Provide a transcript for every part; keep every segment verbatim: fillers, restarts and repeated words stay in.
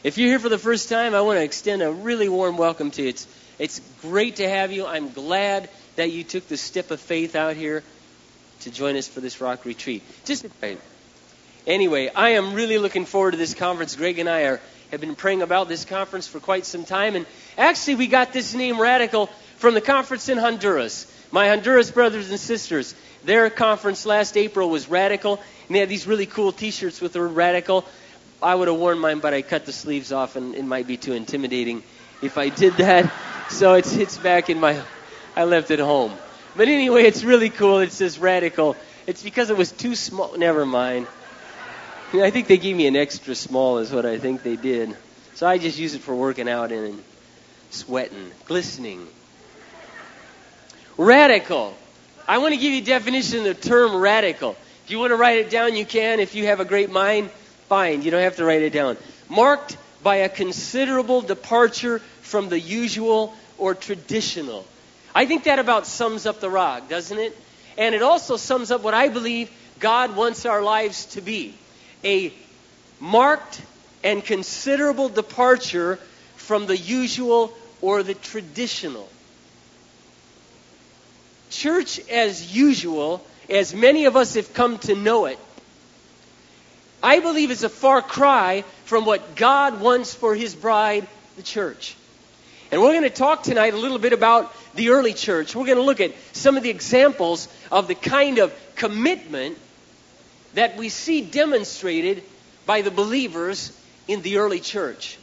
If you're here for the first time, I want to extend a really warm welcome to you. It's, it's great to have you. I'm glad that you took the step of faith out here to join us for this rock retreat. Just Anyway, I am really looking forward to this conference. Greg and I are, have been praying about this conference for quite some time. And actually, we got this name Radical from the conference in Honduras. My Honduras brothers and sisters, their conference last April was Radical. And they had these really cool T-shirts with the word Radical. I would have worn mine, but I cut the sleeves off, and it might be too intimidating if I did that. So it's it's back in my, I left it home. But anyway, it's really cool. It says Radical. It's because it was too small. Never mind. I think they gave me an extra small is what I think they did. So I just use it for working out in and sweating, glistening. Radical. I want to give you a definition of the term radical. If you want to write it down, you can. If you have a great mind, fine. You don't have to write it down. Marked by a considerable departure from the usual or traditional. I think that about sums up the rock, doesn't it? And it also sums up what I believe God wants our lives to be. A marked and considerable departure from the usual or the traditional. Church as usual, as many of us have come to know it, I believe is a far cry from what God wants for His bride, the church. And we're going to talk tonight a little bit about the early church. We're going to look at some of the examples of the kind of commitment that we see demonstrated by the believers in the early church.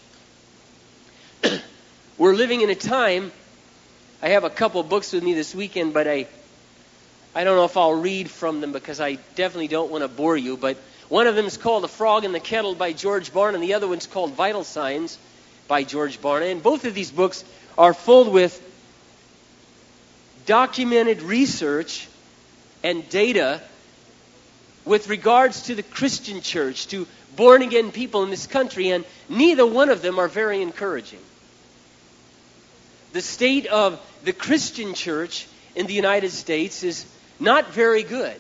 We're living in a time, I have a couple books with me this weekend, but I I don't know if I'll read from them because I definitely don't want to bore you, but one of them is called The Frog in the Kettle by George Barna, and the other one's called Vital Signs by George Barna. And both of these books are filled with documented research and data with regards to the Christian church, to born-again people in this country, and neither one of them are very encouraging. The state of the Christian church in the United States is not very good.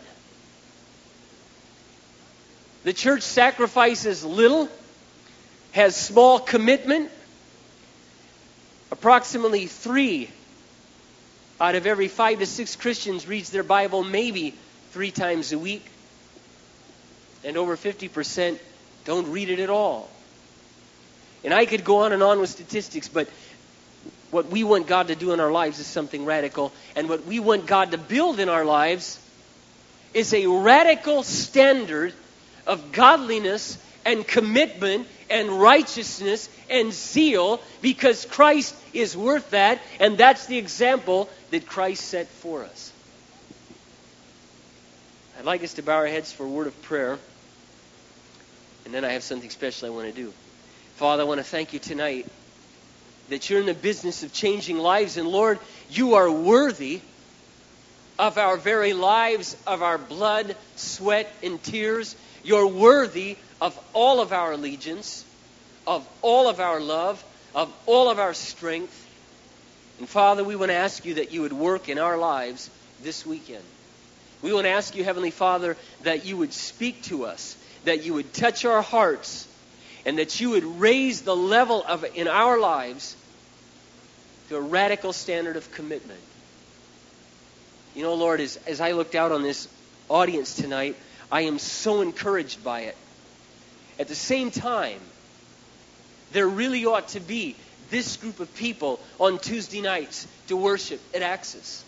The church sacrifices little, has small commitment. Approximately three out of every five to six Christians reads their Bible maybe three times a week. And over fifty percent don't read it at all. And I could go on and on with statistics, but what we want God to do in our lives is something radical. And what we want God to build in our lives is a radical standard of godliness and commitment and righteousness and zeal, because Christ is worth that, and that's the example that Christ set for us. I'd like us to bow our heads for a word of prayer. And then I have something special I want to do. Father, I want to thank you tonight that you're in the business of changing lives. And Lord, you are worthy of our very lives, of our blood, sweat, and tears. You're worthy of all of our allegiance, of all of our love, of all of our strength. And Father, we want to ask you that you would work in our lives this weekend. We want to ask you, Heavenly Father, that you would speak to us, that you would touch our hearts, and that you would raise the level of in our lives to a radical standard of commitment. You know, Lord, as, as I looked out on this audience tonight, I am so encouraged by it. At the same time, there really ought to be this group of people on Tuesday nights to worship at Axis.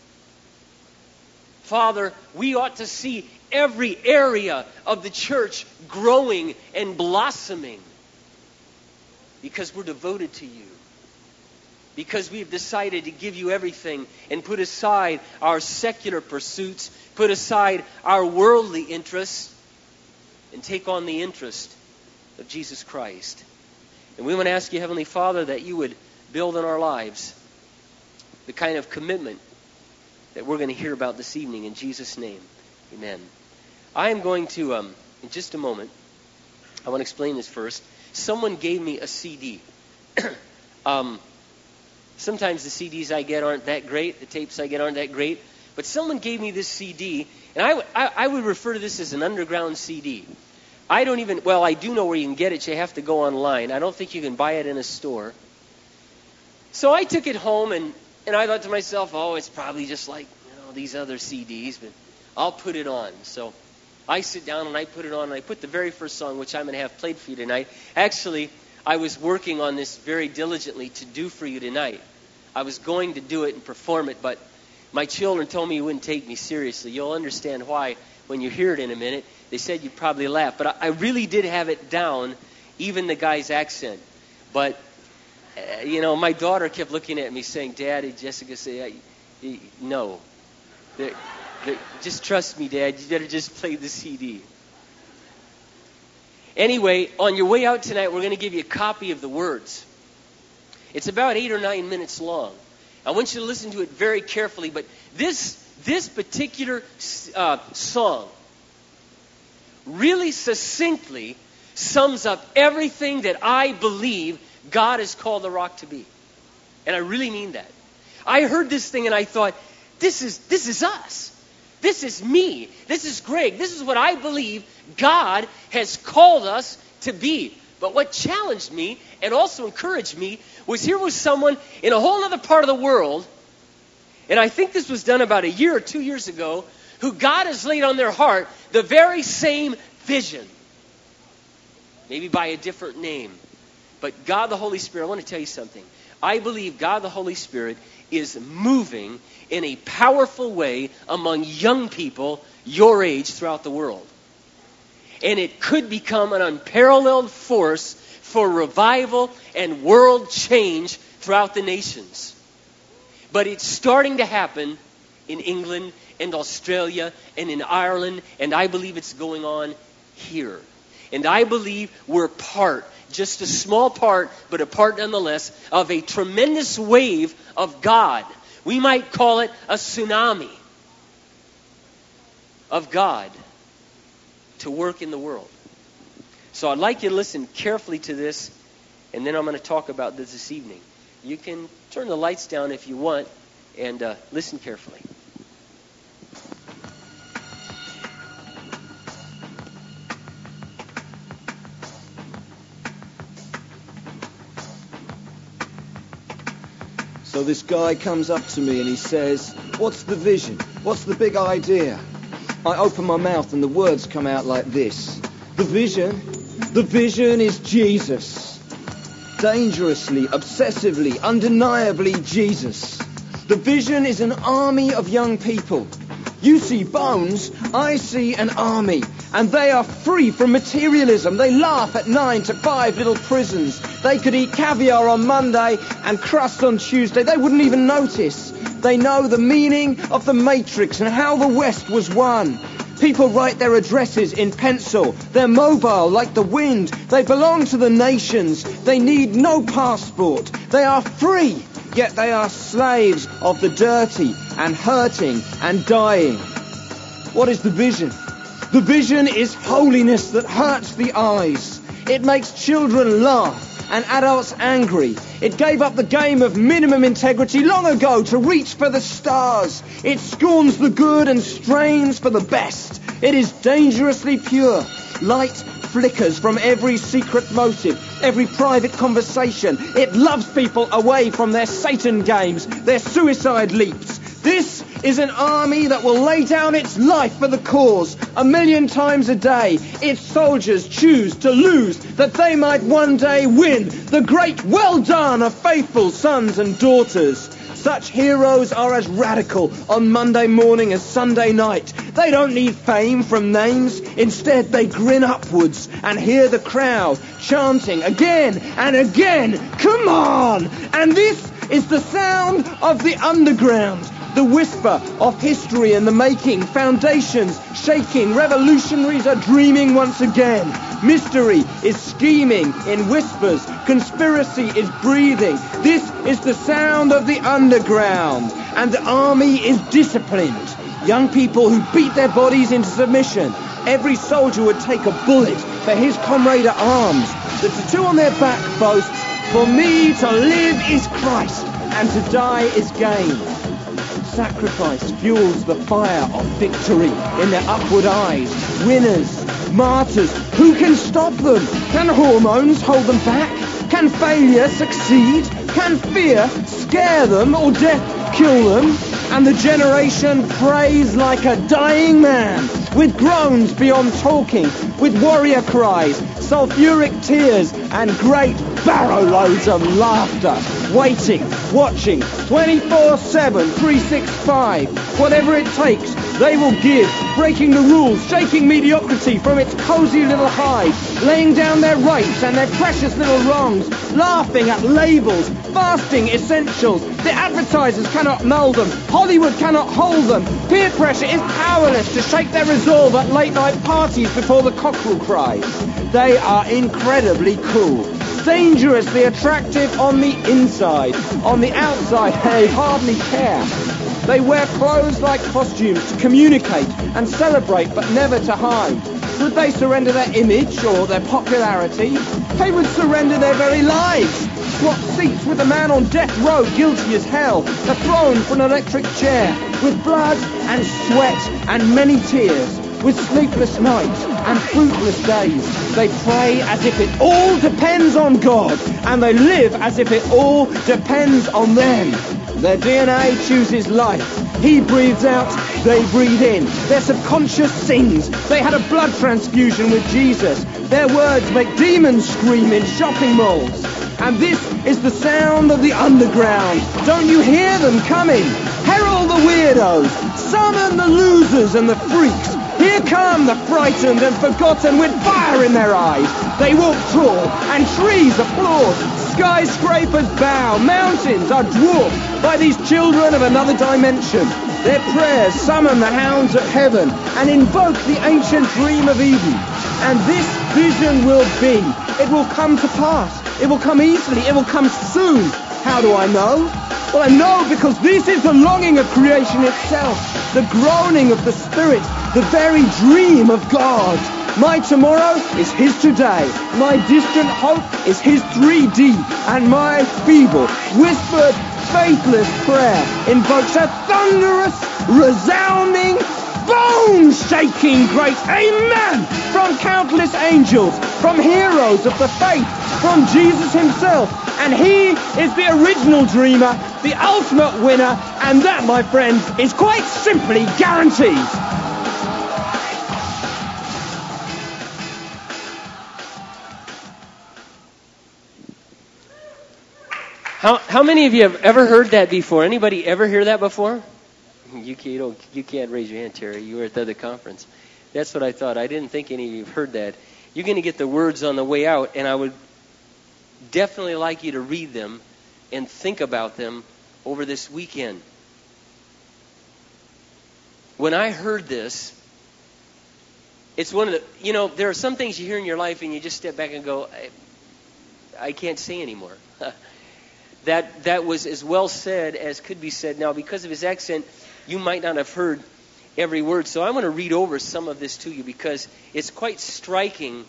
Father, we ought to see every area of the church growing and blossoming because we're devoted to you. Because we've decided to give you everything and put aside our secular pursuits, put aside our worldly interests, and take on the interest of Jesus Christ. And we want to ask you, Heavenly Father, that you would build in our lives the kind of commitment that we're going to hear about this evening. In Jesus' name, amen. I am going to, um, in just a moment, I want to explain this first. Someone gave me a C D. um, sometimes the C Ds I get aren't that great. The tapes I get aren't that great. But someone gave me this C D, and I, w- I, I would refer to this as an underground C D. I don't even, well, I do know where you can get it. You have to go online. I don't think you can buy it in a store. So I took it home, and, and I thought to myself, oh, it's probably just like, you know, these other C Ds, but I'll put it on. So I sit down and I put it on, and I put the very first song, which I'm going to have played for you tonight. Actually, I was working on this very diligently to do for you tonight. I was going to do it and perform it, but my children told me you wouldn't take me seriously. You'll understand why when you hear it in a minute. They said you'd probably laugh. But I, I really did have it down, even the guy's accent. But, uh, you know, my daughter kept looking at me saying, Daddy, Jessica said, no. They're, they're, just trust me, Dad. You better just play the C D. Anyway, on your way out tonight, we're going to give you a copy of the words. It's about eight or nine minutes long. I want you to listen to it very carefully. But this, this particular uh, song really succinctly sums up everything that I believe God has called the Rock to be. And I really mean that. I heard this thing and I thought, this is this is us. This is me. This is Greg. This is what I believe God has called us to be. But what challenged me and also encouraged me was here was someone in a whole other part of the world, and I think this was done about a year or two years ago, who God has laid on their heart the very same vision. Maybe by a different name. But God the Holy Spirit, I want to tell you something. I believe God the Holy Spirit is moving in a powerful way among young people your age throughout the world. And it could become an unparalleled force for revival and world change throughout the nations. But it's starting to happen in England and Australia and in Ireland, and I believe it's going on here. And I believe we're part, just a small part, but a part nonetheless, of a tremendous wave of God. We might call it a tsunami of God to work in the world. So I'd like you to listen carefully to this, and then I'm going to talk about this this evening. You can turn the lights down if you want, and uh, listen carefully. So this guy comes up to me and he says, what's the vision? What's the big idea? I open my mouth and the words come out like this. The vision, the vision is Jesus. Dangerously, obsessively, undeniably Jesus. The vision is an army of young people. You see bones, I see an army. And they are free from materialism. They laugh at nine to five little prisons. They could eat caviar on Monday and crust on Tuesday. They wouldn't even notice. They know the meaning of the Matrix and how the West was won. People write their addresses in pencil. They're mobile like the wind. They belong to the nations. They need no passport. They are free, yet they are slaves of the dirty and hurting and dying. What is the vision? The vision is holiness that hurts the eyes. It makes children laugh and adults angry. It gave up the game of minimum integrity long ago to reach for the stars. It scorns the good and strains for the best. It is dangerously pure. Light flickers from every secret motive, every private conversation. It loves people away from their Satan games, their suicide leaps. This is an army that will lay down its life for the cause a million times a day. Its soldiers choose to lose that they might one day win. The great well done of faithful sons and daughters. Such heroes are as radical on Monday morning as Sunday night. They don't need fame from names. Instead, they grin upwards and hear the crowd chanting again and again, come on! And this is the sound of the underground. The whisper of history in the making, foundations shaking, revolutionaries are dreaming once again. Mystery is scheming in whispers, conspiracy is breathing. This is the sound of the underground, and the army is disciplined. Young people who beat their bodies into submission. Every soldier would take a bullet for his comrade at arms. The tattoo on their back boasts, for me to live is Christ, and to die is gain. Sacrifice fuels the fire of victory in their upward eyes. Winners martyrs. Who can stop them? Can hormones hold them back? Can failure succeed? Can fear scare them or death kill them? And the generation prays like a dying man, with groans beyond talking, with warrior cries, sulphuric tears, and great barrow loads of laughter, waiting, watching, twenty-four seven, three sixty-five, whatever it takes, they will give, breaking the rules, shaking mediocrity from its cosy little hide, laying down their rights and their precious little wrongs, laughing at labels, fasting essentials. The advertisers cannot mould them, Hollywood cannot hold them, peer pressure is powerless to shake their resolve at late night parties before the cockerel cries. They are incredibly cool, dangerously attractive on the inside. On the outside, they hardly care. They wear clothes like costumes to communicate and celebrate, but never to hide. Would they surrender their image or their popularity? They would surrender their very lives. Swap seats with a man on death row, guilty as hell, a throne for an electric chair, with blood and sweat and many tears, with sleepless nights and fruitless days. They pray as if it all depends on God, and they live as if it all depends on them. Their D N A chooses life. He breathes out, they breathe in. Their subconscious sings. They had a blood transfusion with Jesus. Their words make demons scream in shopping malls. And this is the sound of the underground. Don't you hear them coming? Herald the weirdos. Summon the losers and the freaks. Here come the frightened and forgotten with fire in their eyes. They walk tall and trees applaud. Skyscrapers bow. Mountains are dwarfed by these children of another dimension. Their prayers summon the hounds of heaven and invoke the ancient dream of Eden. And this vision will be. It will come to pass. It will come easily. It will come soon. How do I know? Well, I know because this is the longing of creation itself, the groaning of the Spirit, the very dream of God. My tomorrow is His today. My distant hope is His three D. And my feeble, whispered, faithless prayer invokes a thunderous, resounding, bone-shaking great amen from countless angels, from heroes of the faith, from Jesus Himself. And He is the original dreamer, the ultimate winner, and that, my friends, is quite simply guaranteed. How how many of you have ever heard that before? Anybody ever hear that before? You can't, you don't, you can't raise your hand, Terry. You were at the other conference. That's what I thought. I didn't think any of you have heard that. You're going to get the words on the way out, and I would definitely like you to read them and think about them over this weekend. When I heard this, it's one of the, you know, there are some things you hear in your life and you just step back and go, I, I can't say anymore. that that was as well said as could be said. Now, because of his accent, you might not have heard every word. So I'm going to read over some of this to you because it's quite striking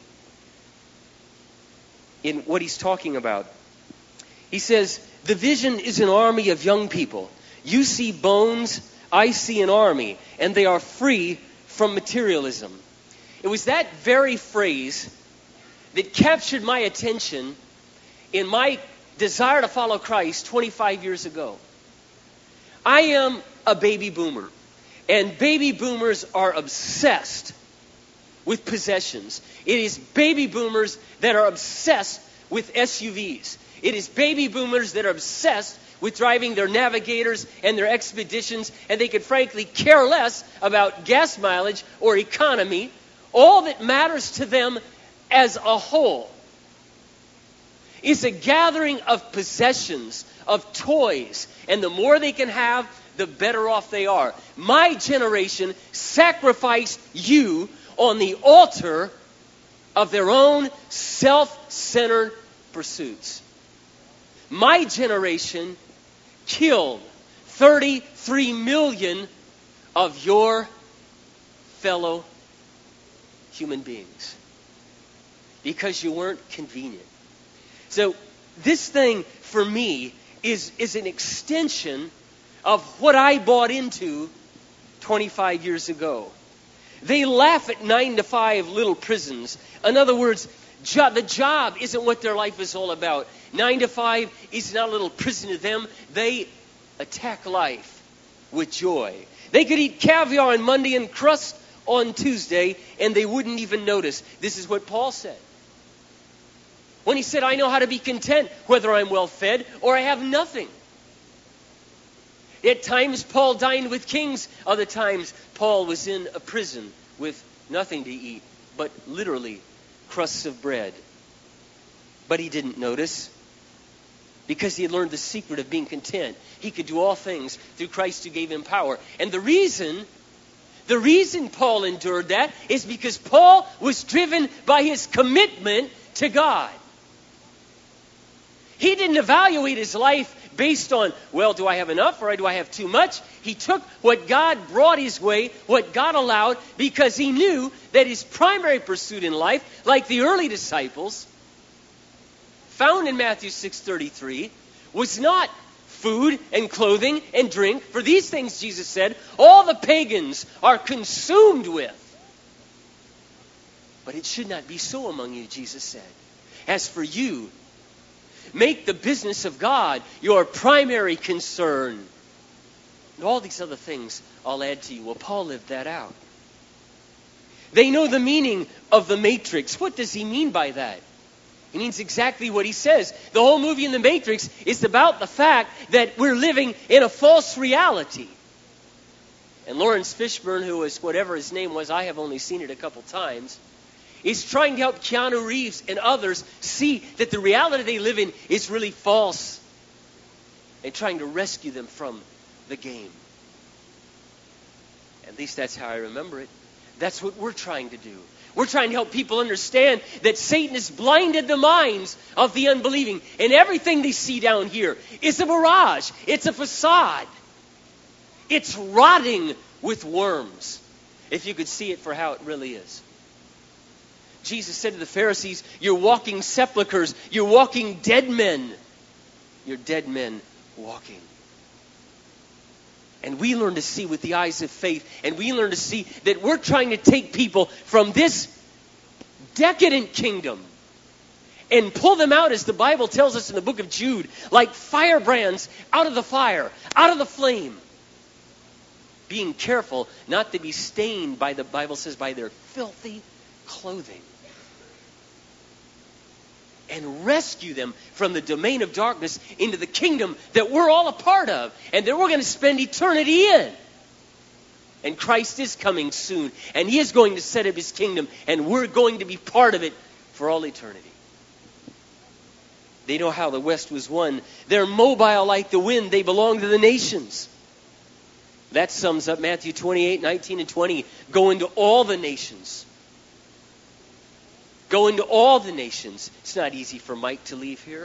in what he's talking about. He says, the vision is an army of young people. You see bones, I see an army, and they are free from materialism. It was that very phrase that captured my attention in my desire to follow Christ twenty-five years ago. I am a baby boomer, and baby boomers are obsessed with possessions. It is baby boomers that are obsessed with S U Vs. It is baby boomers that are obsessed with driving their Navigators and their Expeditions, and they could frankly care less about gas mileage or economy. All that matters to them as a whole is a gathering of possessions, of toys, and the more they can have, the better off they are. My generation sacrificed you on the altar of their own self-centered pursuits. My generation killed thirty-three million of your fellow human beings because you weren't convenient. So this thing for me is, is an extension of what I bought into twenty-five years ago. They laugh at nine to five little prisons. In other words, jo- the job isn't what their life is all about. Nine to five is not a little prison to them. They attack life with joy. They could eat caviar on Monday and crust on Tuesday, and they wouldn't even notice. This is what Paul said. When he said, I know how to be content, whether I'm well fed or I have nothing. At times, Paul dined with kings. Other times, Paul was in a prison with nothing to eat, but literally crusts of bread. But he didn't notice, because he had learned the secret of being content. He could do all things through Christ who gave him power. And the reason, the reason Paul endured that is because Paul was driven by his commitment to God. He didn't evaluate his life based on, well, do I have enough or do I have too much? He took what God brought his way, what God allowed, because he knew that his primary pursuit in life, like the early disciples, found in Matthew six thirty-three, was not food and clothing and drink. For these things, Jesus said, all the pagans are consumed with. But it should not be so among you, Jesus said. As for you, make the business of God your primary concern. And all these other things I'll add to you. Well, Paul lived that out. They know the meaning of the Matrix. What does he mean by that? He means exactly what he says. The whole movie in the Matrix is about the fact that we're living in a false reality. And Lawrence Fishburne, who was whatever his name was, I have only seen it a couple times, is trying to help Keanu Reeves and others see that the reality they live in is really false, and trying to rescue them from the game. At least that's how I remember it. That's what we're trying to do. We're trying to help people understand that Satan has blinded the minds of the unbelieving, and everything they see down here is a mirage. It's a facade. It's rotting with worms, if you could see it for how it really is. Jesus said to the Pharisees, you're walking sepulchres. You're walking dead men. You're dead men walking. And we learn to see with the eyes of faith. And we learn to see that we're trying to take people from this decadent kingdom and pull them out, as the Bible tells us in the book of Jude, like firebrands out of the fire, out of the flame. Being careful not to be stained by, the Bible says, by their filthy clothing. And rescue them from the domain of darkness into the kingdom that we're all a part of and that we're going to spend eternity in. And Christ is coming soon, and he is going to set up his kingdom, and we're going to be part of it for all eternity. They know how the West was won. They're mobile like the wind. They belong to the nations. That sums up Matthew twenty-eight, nineteen, and twenty. Go into all the nations. Go into all the nations. It's not easy for Mike to leave here.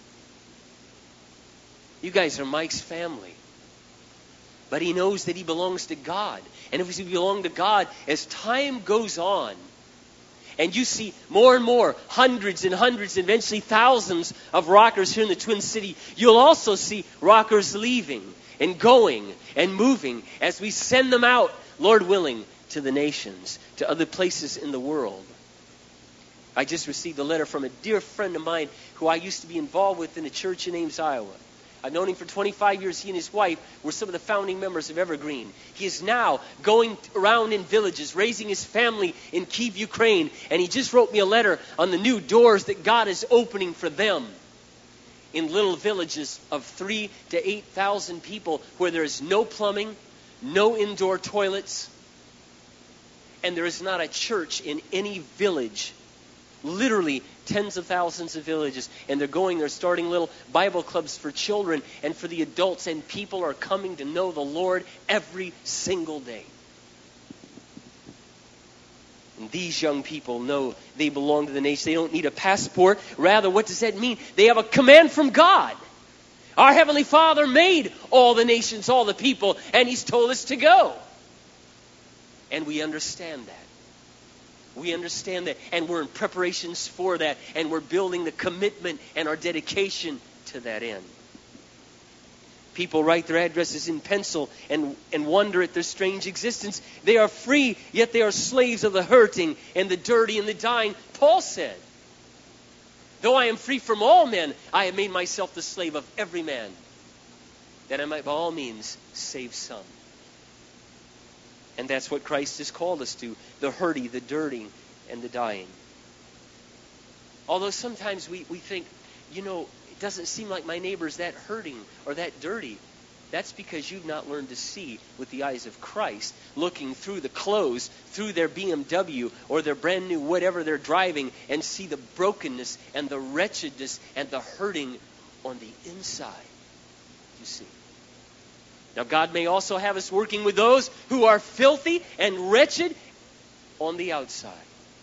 You guys are Mike's family. But he knows that he belongs to God. And if we belong to God, as time goes on, and you see more and more, hundreds and hundreds, and eventually thousands of rockers here in the Twin City, you'll also see rockers leaving and going and moving as we send them out, Lord willing, to the nations, to other places in the world. I just received a letter from a dear friend of mine who I used to be involved with in a church in Ames, Iowa. I've known him for twenty-five years. He and his wife were some of the founding members of Evergreen. He is now going around in villages, raising his family in Kyiv, Ukraine. And he just wrote me a letter on the new doors that God is opening for them in little villages of three to eight thousand people where there is no plumbing, no indoor toilets, and there is not a church in any village. Literally tens of thousands of villages. And they're going, they're starting little Bible clubs for children and for the adults. And people are coming to know the Lord every single day. And these young people know they belong to the nation. They don't need a passport. Rather, what does that mean? They have a command from God. Our Heavenly Father made all the nations, all the people, and He's told us to go. And we understand that. We understand that, and we're in preparations for that, and we're building the commitment and our dedication to that end. People write their addresses in pencil and, and wonder at their strange existence. They are free, yet they are slaves of the hurting and the dirty and the dying. Paul said, though I am free from all men, I have made myself the slave of every man, that I might by all means save some. And that's what Christ has called us to, the hurty, the dirty, and the dying. Although sometimes we, we think, you know, it doesn't seem like my neighbor's that hurting or that dirty. That's because you've not learned to see with the eyes of Christ, looking through the clothes, through their B M W or their brand new whatever they're driving, and see the brokenness and the wretchedness and the hurting on the inside. You see. Now God may also have us working with those who are filthy and wretched on the outside.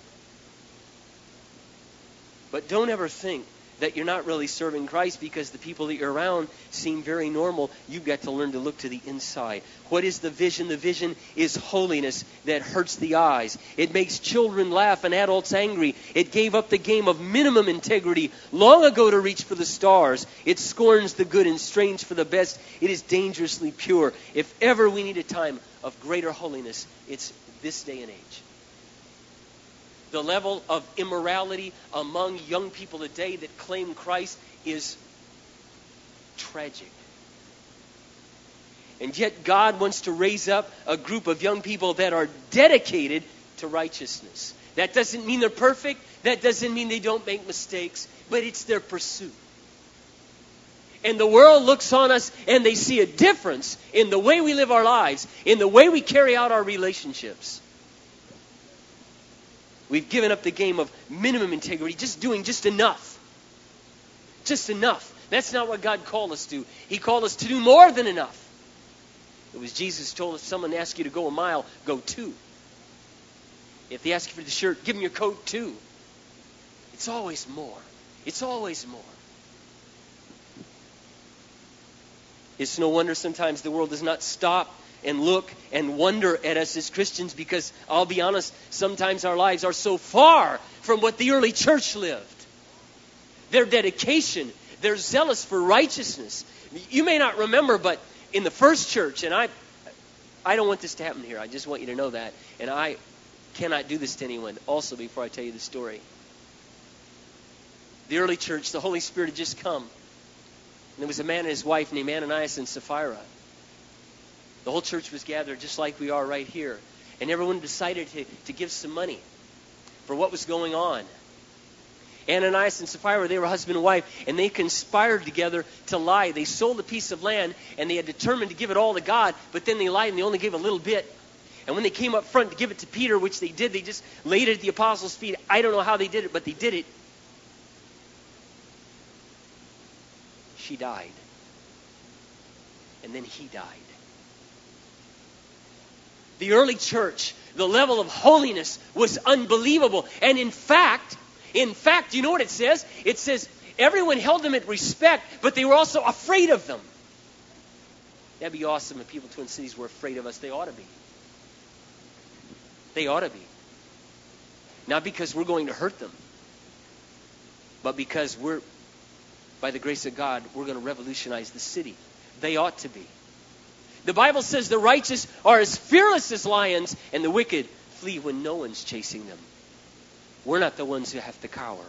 But don't ever think that you're not really serving Christ because the people that you're around seem very normal. You've got to learn to look to the inside. What is the vision? The vision is holiness that hurts the eyes. It makes children laugh and adults angry. It gave up the game of minimum integrity long ago to reach for the stars. It scorns the good and strains for the best. It is dangerously pure. If ever we need a time of greater holiness, it's this day and age. The level of immorality among young people today that claim Christ is tragic. And yet God wants to raise up a group of young people that are dedicated to righteousness. That doesn't mean they're perfect. That doesn't mean they don't make mistakes. But it's their pursuit. And the world looks on us and they see a difference in the way we live our lives, in the way we carry out our relationships. We've given up the game of minimum integrity, just doing just enough. Just enough. That's not what God called us to. He called us to do more than enough. It was Jesus told us, someone asks you to go a mile, go two. If they ask you for the shirt, give them your coat too. It's always more. It's always more. It's no wonder sometimes the world does not stop and look and wonder at us as Christians, because I'll be honest, sometimes our lives are so far from what the early church lived. Their dedication, they're zealous for righteousness. You may not remember, but in the first church, and I I don't want this to happen here, I just want you to know that, and I cannot do this to anyone also before I tell you the story. The early church, the Holy Spirit had just come. And there was a man and his wife named Ananias and Sapphira. The whole church was gathered just like we are right here. And everyone decided to, to give some money for what was going on. Ananias and Sapphira, they were husband and wife, and they conspired together to lie. They sold a piece of land, and they had determined to give it all to God, but then they lied and they only gave a little bit. And when they came up front to give it to Peter, which they did, they just laid it at the apostles' feet. I don't know how they did it, but they did it. She died. And then he died. The early church, the level of holiness was unbelievable. And in fact, in fact, you know what it says? It says everyone held them at respect, but they were also afraid of them. That'd be awesome if people in Twin Cities were afraid of us. They ought to be. They ought to be. Not because we're going to hurt them, but because we're, by the grace of God, we're going to revolutionize the city. They ought to be. The Bible says the righteous are as fearless as lions, and the wicked flee when no one's chasing them. We're not the ones who have to cower.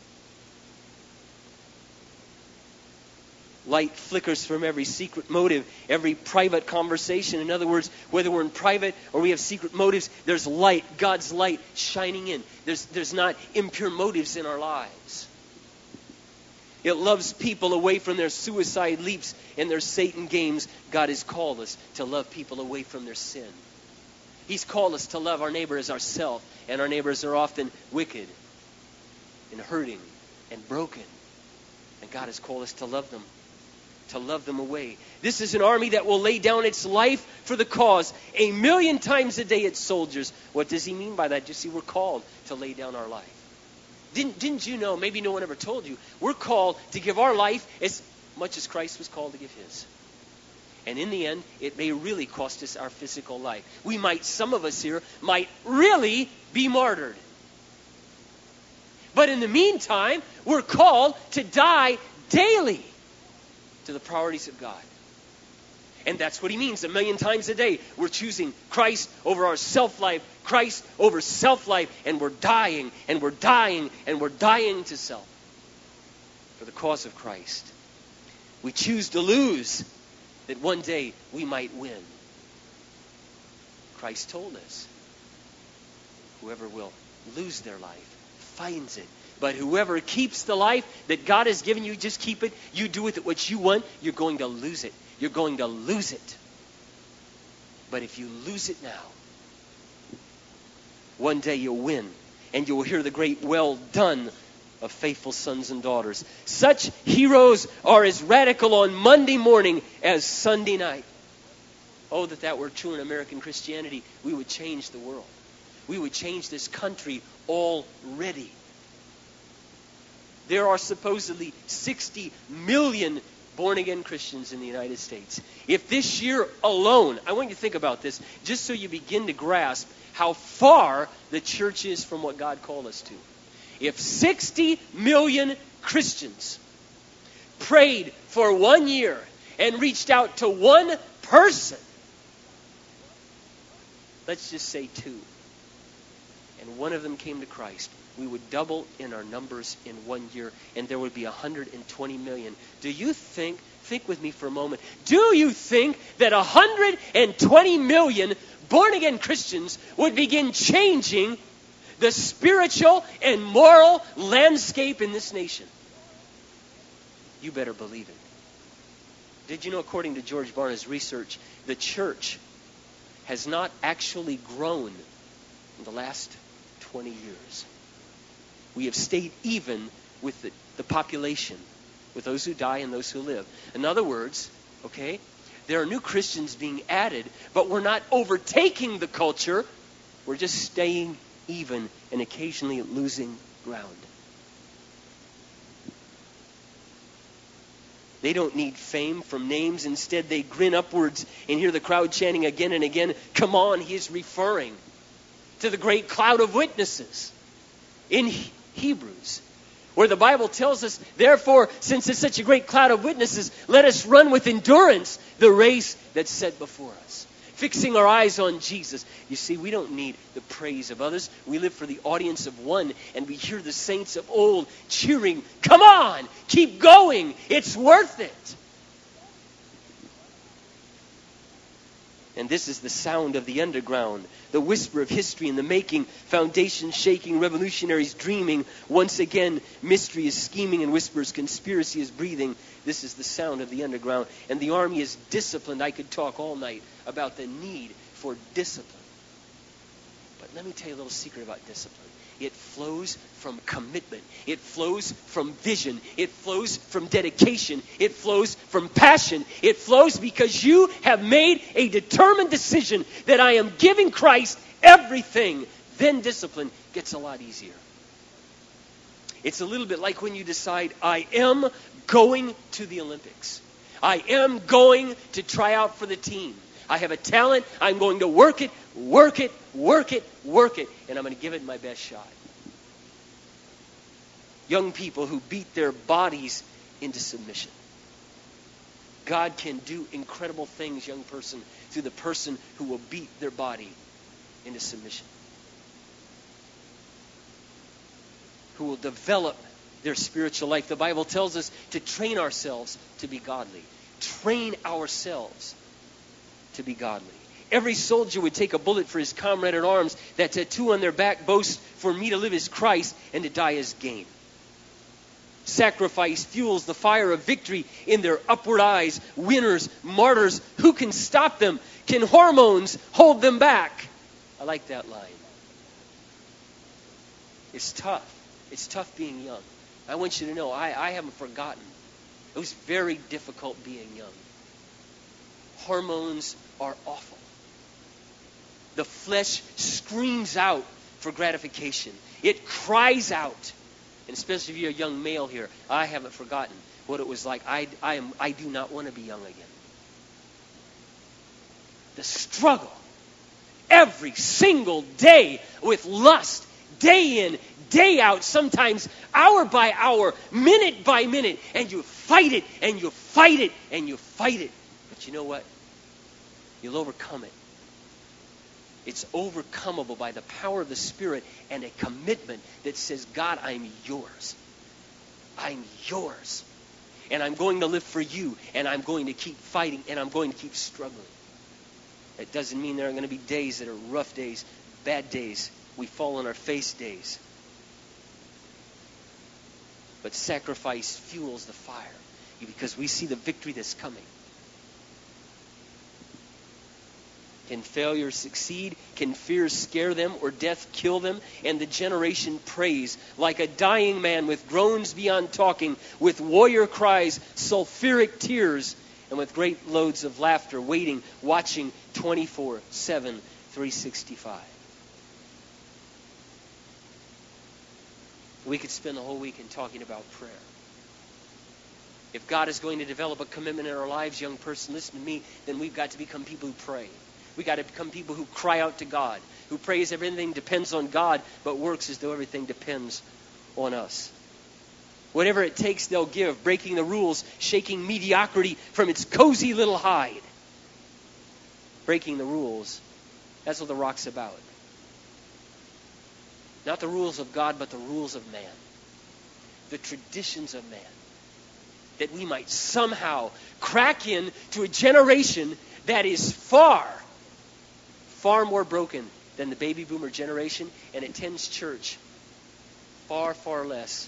Light flickers from every secret motive, every private conversation. In other words, whether we're in private or we have secret motives, there's light, God's light shining in. There's, there's not impure motives in our lives. It loves people away from their suicide leaps and their Satan games. God has called us to love people away from their sin. He's called us to love our neighbor as ourselves, and our neighbors are often wicked and hurting and broken. And God has called us to love them, to love them away. This is an army that will lay down its life for the cause. A million times a day its soldiers. What does he mean by that? You see, we're called to lay down our life. Didn't, didn't you know, maybe no one ever told you, we're called to give our life as much as Christ was called to give his. And in the end, it may really cost us our physical life. We might, some of us here, might really be martyred. But in the meantime, we're called to die daily to the priorities of God. And that's what he means a million times a day. We're choosing Christ over our self-life, Christ over self-life, and we're dying, and we're dying, and we're dying to self for the cause of Christ. We choose to lose that one day we might win. Christ told us, whoever will lose their life finds it. But whoever keeps the life that God has given you, just keep it. You do with it what you want, you're going to lose it. You're going to lose it. But if you lose it now, one day you'll win. And you will hear the great well done of faithful sons and daughters. Such heroes are as radical on Monday morning as Sunday night. Oh, that that were true in American Christianity. We would change the world. We would change this country already. There are supposedly sixty million born-again Christians in the United States. If this year alone, I want you to think about this, just so you begin to grasp how far the church is from what God called us to. If sixty million Christians prayed for one year and reached out to one person, let's just say two, and one of them came to Christ, we would double in our numbers in one year, and there would be one hundred twenty million. Do you think, think with me for a moment, do you think that one hundred twenty million born-again Christians would begin changing the spiritual and moral landscape in this nation? You better believe it. Did you know, according to George Barna's research, the church has not actually grown in the last twenty years. We have stayed even with the, the population, with those who die and those who live. In other words, okay, there are new Christians being added, but we're not overtaking the culture. We're just staying even and occasionally losing ground. They don't need fame from names. Instead, they grin upwards and hear the crowd chanting again and again, "Come on," he is referring to the great cloud of witnesses in Hebrews, where the Bible tells us, therefore, since it's such a great cloud of witnesses, let us run with endurance the race that's set before us, fixing our eyes on Jesus. You see, we don't need the praise of others. We live for the audience of one, and we hear the saints of old cheering, "Come on, keep going, it's worth it." And this is the sound of the underground, the whisper of history in the making, foundation shaking, revolutionaries dreaming. Once again, mystery is scheming and whispers, conspiracy is breathing. This is the sound of the underground. And the army is disciplined. I could talk all night about the need for discipline. But let me tell you a little secret about discipline. It flows from commitment. It flows from vision. It flows from dedication. It flows from passion. It flows because you have made a determined decision that I am giving Christ everything. Then discipline gets a lot easier. It's a little bit like when you decide, I am going to the Olympics. I am going to try out for the team. I have a talent. I'm going to work it, work it, work it, work it, and I'm going to give it my best shot. Young people who beat their bodies into submission. God can do incredible things, young person, through the person who will beat their body into submission. Who will develop their spiritual life. The Bible tells us to train ourselves to be godly. Train ourselves to be godly. Every soldier would take a bullet for his comrade in arms. That tattoo on their back boasts, "For me to live is Christ, and to die is gain." Sacrifice fuels the fire of victory in their upward eyes. Winners, martyrs, who can stop them? Can hormones hold them back? I like that line. It's tough. It's tough being young. I want you to know, I, I haven't forgotten. It was very difficult being young. Hormones are awful. The flesh screams out for gratification. It cries out. And especially if you're a young male here, I haven't forgotten what it was like. I, I, am, I do not want to be young again. The struggle every single day with lust, day in, day out, sometimes hour by hour, minute by minute, and you fight it, and you fight it, and you fight it. But you know what? you'll overcome it. It's overcomable by the power of the Spirit and a commitment that says, God, I'm yours. I'm yours. And I'm going to live for you. And I'm going to keep fighting. And I'm going to keep struggling. It doesn't mean there are going to be days that are rough days, bad days. We fall on our face days. But sacrifice fuels the fire because we see the victory that's coming. Can failure succeed? Can fear scare them or death kill them? And the generation prays like a dying man with groans beyond talking, with warrior cries, sulfuric tears, and with great loads of laughter, waiting, watching twenty-four seven, three sixty-five. We could spend the whole weekend talking about prayer. If God is going to develop a commitment in our lives, young person, listen to me, then we've got to become people who pray. We've got to become people who cry out to God, who pray as if everything depends on God, but works as though everything depends on us. Whatever it takes, they'll give, breaking the rules, shaking mediocrity from its cozy little hide. Breaking the rules, that's what the rock's about. Not the rules of God, but the rules of man. The traditions of man. That we might somehow crack in to a generation that is far, far more broken than the baby boomer generation and attends church far, far less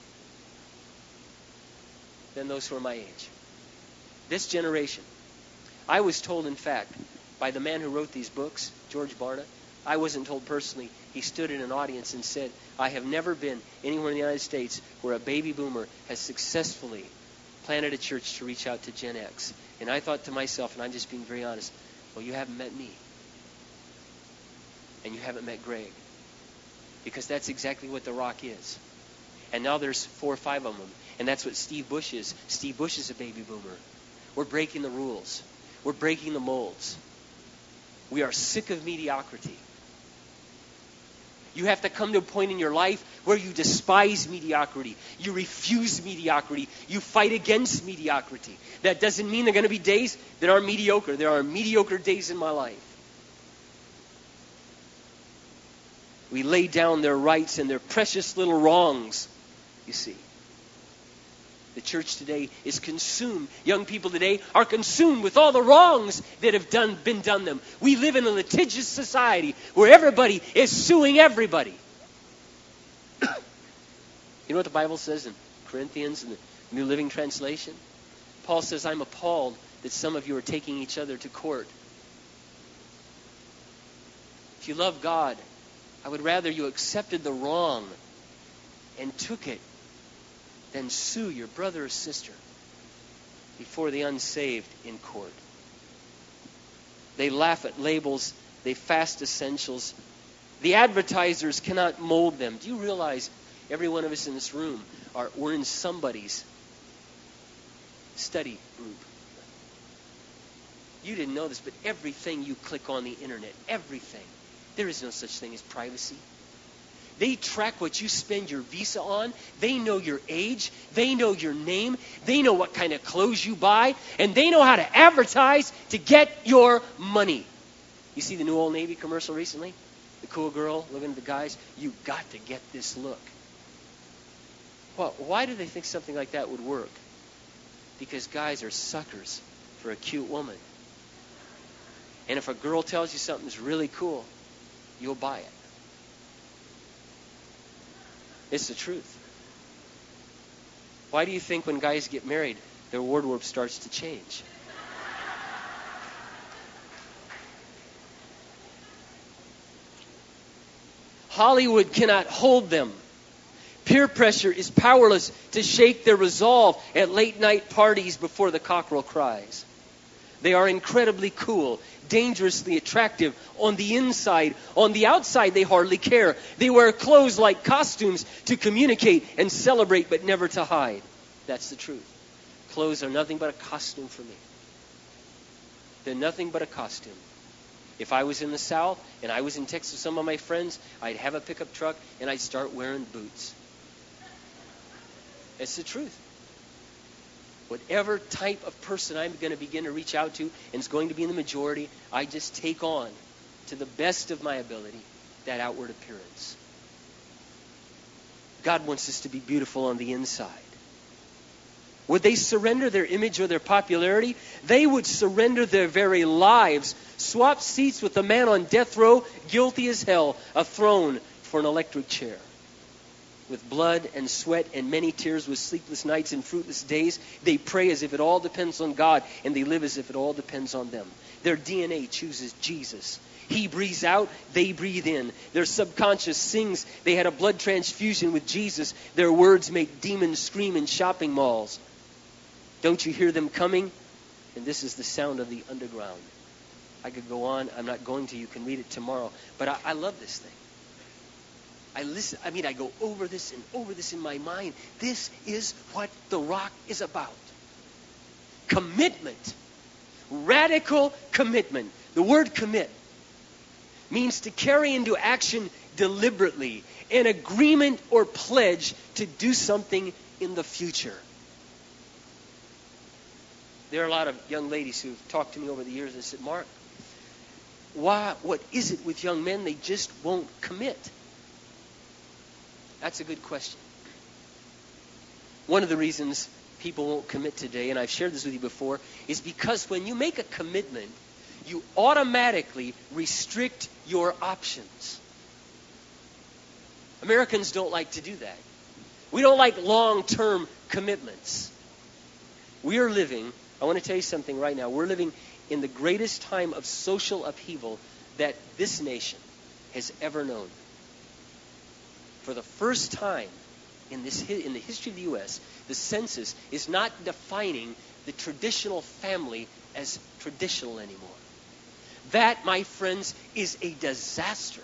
than those who are my age. This generation. I was told, in fact, by the man who wrote these books, George Barna, I wasn't told personally, he stood in an audience and said, I have never been anywhere in the United States where a baby boomer has successfully planted a church to reach out to Gen X. And I thought to myself, and I'm just being very honest, well, you haven't met me. And you haven't met Greg. Because that's exactly what the rock is. And now there's four or five of them. And that's what Steve Bush is. Steve Bush is a baby boomer. We're breaking the rules. We're breaking the molds. We are sick of mediocrity. You have to come to a point in your life where you despise mediocrity. You refuse mediocrity. You fight against mediocrity. That doesn't mean there are going to be days that are mediocre. There are mediocre days in my life. We lay down their rights and their precious little wrongs, you see. The church today is consumed. Young people today are consumed with all the wrongs that have done, been done them. We live in a litigious society where everybody is suing everybody. You know what the Bible says in Corinthians in the New Living Translation? Paul says, I'm appalled that some of you are taking each other to court. If you love God, I would rather you accepted the wrong and took it than sue your brother or sister before the unsaved in court. They laugh at labels. They fast essentials. The advertisers cannot mold them. Do you realize every one of us in this room are we're in somebody's study group? You didn't know this, but everything you click on the internet, everything, there is no such thing as privacy. They track what you spend your visa on. They know your age. They know your name. They know what kind of clothes you buy. And they know how to advertise to get your money. You see the new Old Navy commercial recently? The cool girl looking at the guys. You got to get this look. Well, why do they think something like that would work? Because guys are suckers for a cute woman. And if a girl tells you something's really cool, you'll buy it. It's the truth. Why do you think when guys get married, their wardrobe starts to change? Hollywood cannot hold them. Peer pressure is powerless to shake their resolve at late night parties before the cockerel cries. They are incredibly cool, dangerously attractive on the inside. On the outside, they hardly care. They wear clothes like costumes to communicate and celebrate, but never to hide. That's the truth. Clothes are nothing but a costume for me. They're nothing but a costume. If I was in the South and I was in Texas with some of my friends, I'd have a pickup truck and I'd start wearing boots. It's the truth. Whatever type of person I'm going to begin to reach out to, and it's going to be in the majority, I just take on, to the best of my ability, that outward appearance. God wants us to be beautiful on the inside. Would they surrender their image or their popularity? They would surrender their very lives, swap seats with a man on death row, guilty as hell, a throne for an electric chair. With blood and sweat and many tears, with sleepless nights and fruitless days, they pray as if it all depends on God, and they live as if it all depends on them. Their D N A chooses Jesus. He breathes out, they breathe in. Their subconscious sings they had a blood transfusion with Jesus. Their words make demons scream in shopping malls. Don't you hear them coming? And this is the sound of the underground. I could go on. I'm not going to. You can read it tomorrow. But I, I love this thing. I listen. I mean, I go over this and over this in my mind. This is what the rock is about. Commitment. Radical commitment. The word commit means to carry into action deliberately, an agreement or pledge to do something in the future. There are a lot of young ladies who've talked to me over the years and said, Mark, why, what is it with young men? They just won't commit. That's a good question. One of the reasons people won't commit today, and I've shared this with you before, is because when you make a commitment, you automatically restrict your options. Americans don't like to do that. We don't like long-term commitments. We are living, I want to tell you something right now, we're living in the greatest time of social upheaval that this nation has ever known. For the first time in this in the history of the U S, the census is not defining the traditional family as traditional anymore. That, my friends, is a disaster.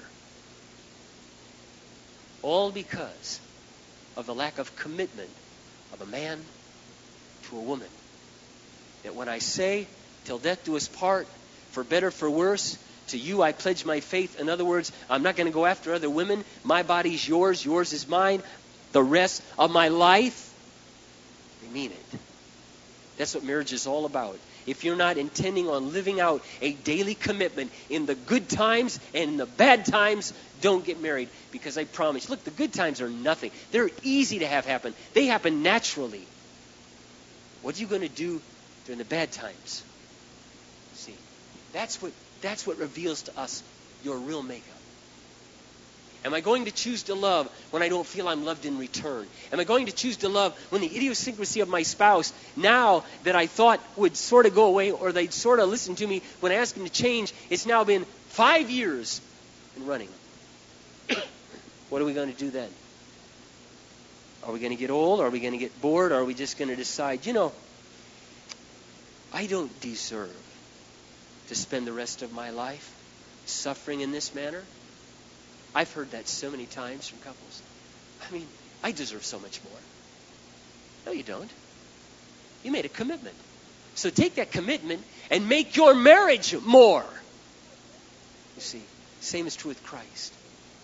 All because of the lack of commitment of a man to a woman. That when I say, till death do us part, for better, for worse, to you I pledge my faith. In other words, I'm not going to go after other women. My body's yours, yours is mine. The rest of my life, I mean it. That's what marriage is all about. If you're not intending on living out a daily commitment in the good times and in the bad times, don't get married. Because I promise, look, the good times are nothing. They're easy to have happen. They happen naturally. What are you going to do during the bad times? See, that's what that's what reveals to us your real makeup. Am I going to choose to love when I don't feel I'm loved in return? Am I going to choose to love when the idiosyncrasy of my spouse, now that I thought would sort of go away, or they'd sort of listen to me when I asked them to change, it's now been five years in running. What are we going to do then? Are we going to get old? Are we going to get bored? Or are we just going to decide, you know, I don't deserve to spend the rest of my life suffering in this manner? I've heard that so many times from couples. I mean, I deserve so much more. No, you don't. You made a commitment. So take that commitment and make your marriage more. You see, same is true with Christ.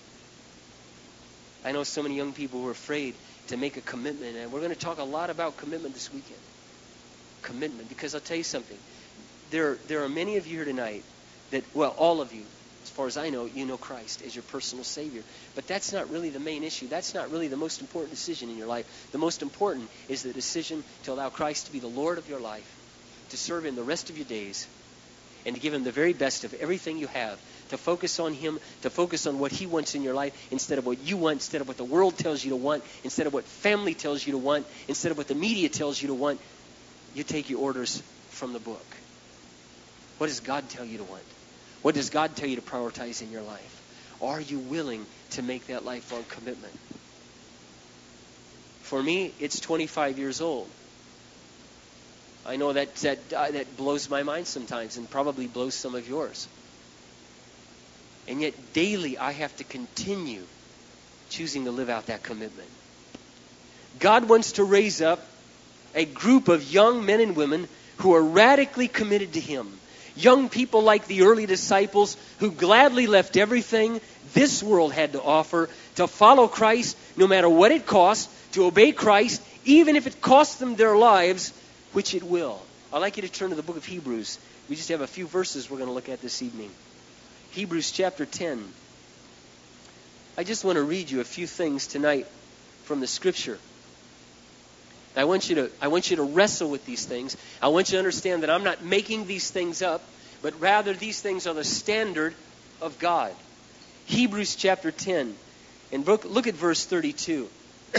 I know so many young people who are afraid to make a commitment, and we're going to talk a lot about commitment this weekend. Commitment, because I'll tell you something. There, there are many of you here tonight that, well, all of you, as far as I know, you know Christ as your personal Savior. But that's not really the main issue. That's not really the most important decision in your life. The most important is the decision to allow Christ to be the Lord of your life, to serve Him the rest of your days, and to give Him the very best of everything you have, to focus on Him, to focus on what He wants in your life instead of what you want, instead of what the world tells you to want, instead of what family tells you to want, instead of what the media tells you to want. You take your orders from the book. What does God tell you to want? What does God tell you to prioritize in your life? Are you willing to make that lifelong commitment? For me, it's twenty-five years old. I know that that uh, that blows my mind sometimes, and probably blows some of yours. And yet daily I have to continue choosing to live out that commitment. God wants to raise up a group of young men and women who are radically committed to Him. Young people like the early disciples who gladly left everything this world had to offer to follow Christ no matter what it cost, to obey Christ, even if it cost them their lives, which it will. I'd like you to turn to the book of Hebrews. We just have a few verses we're going to look at this evening. Hebrews chapter ten. I just want to read you a few things tonight from the Scripture. I want you to I want you to wrestle with these things. I want you to understand that I'm not making these things up, but rather these things are the standard of God. Hebrews chapter ten. And look, look at verse thirty-two.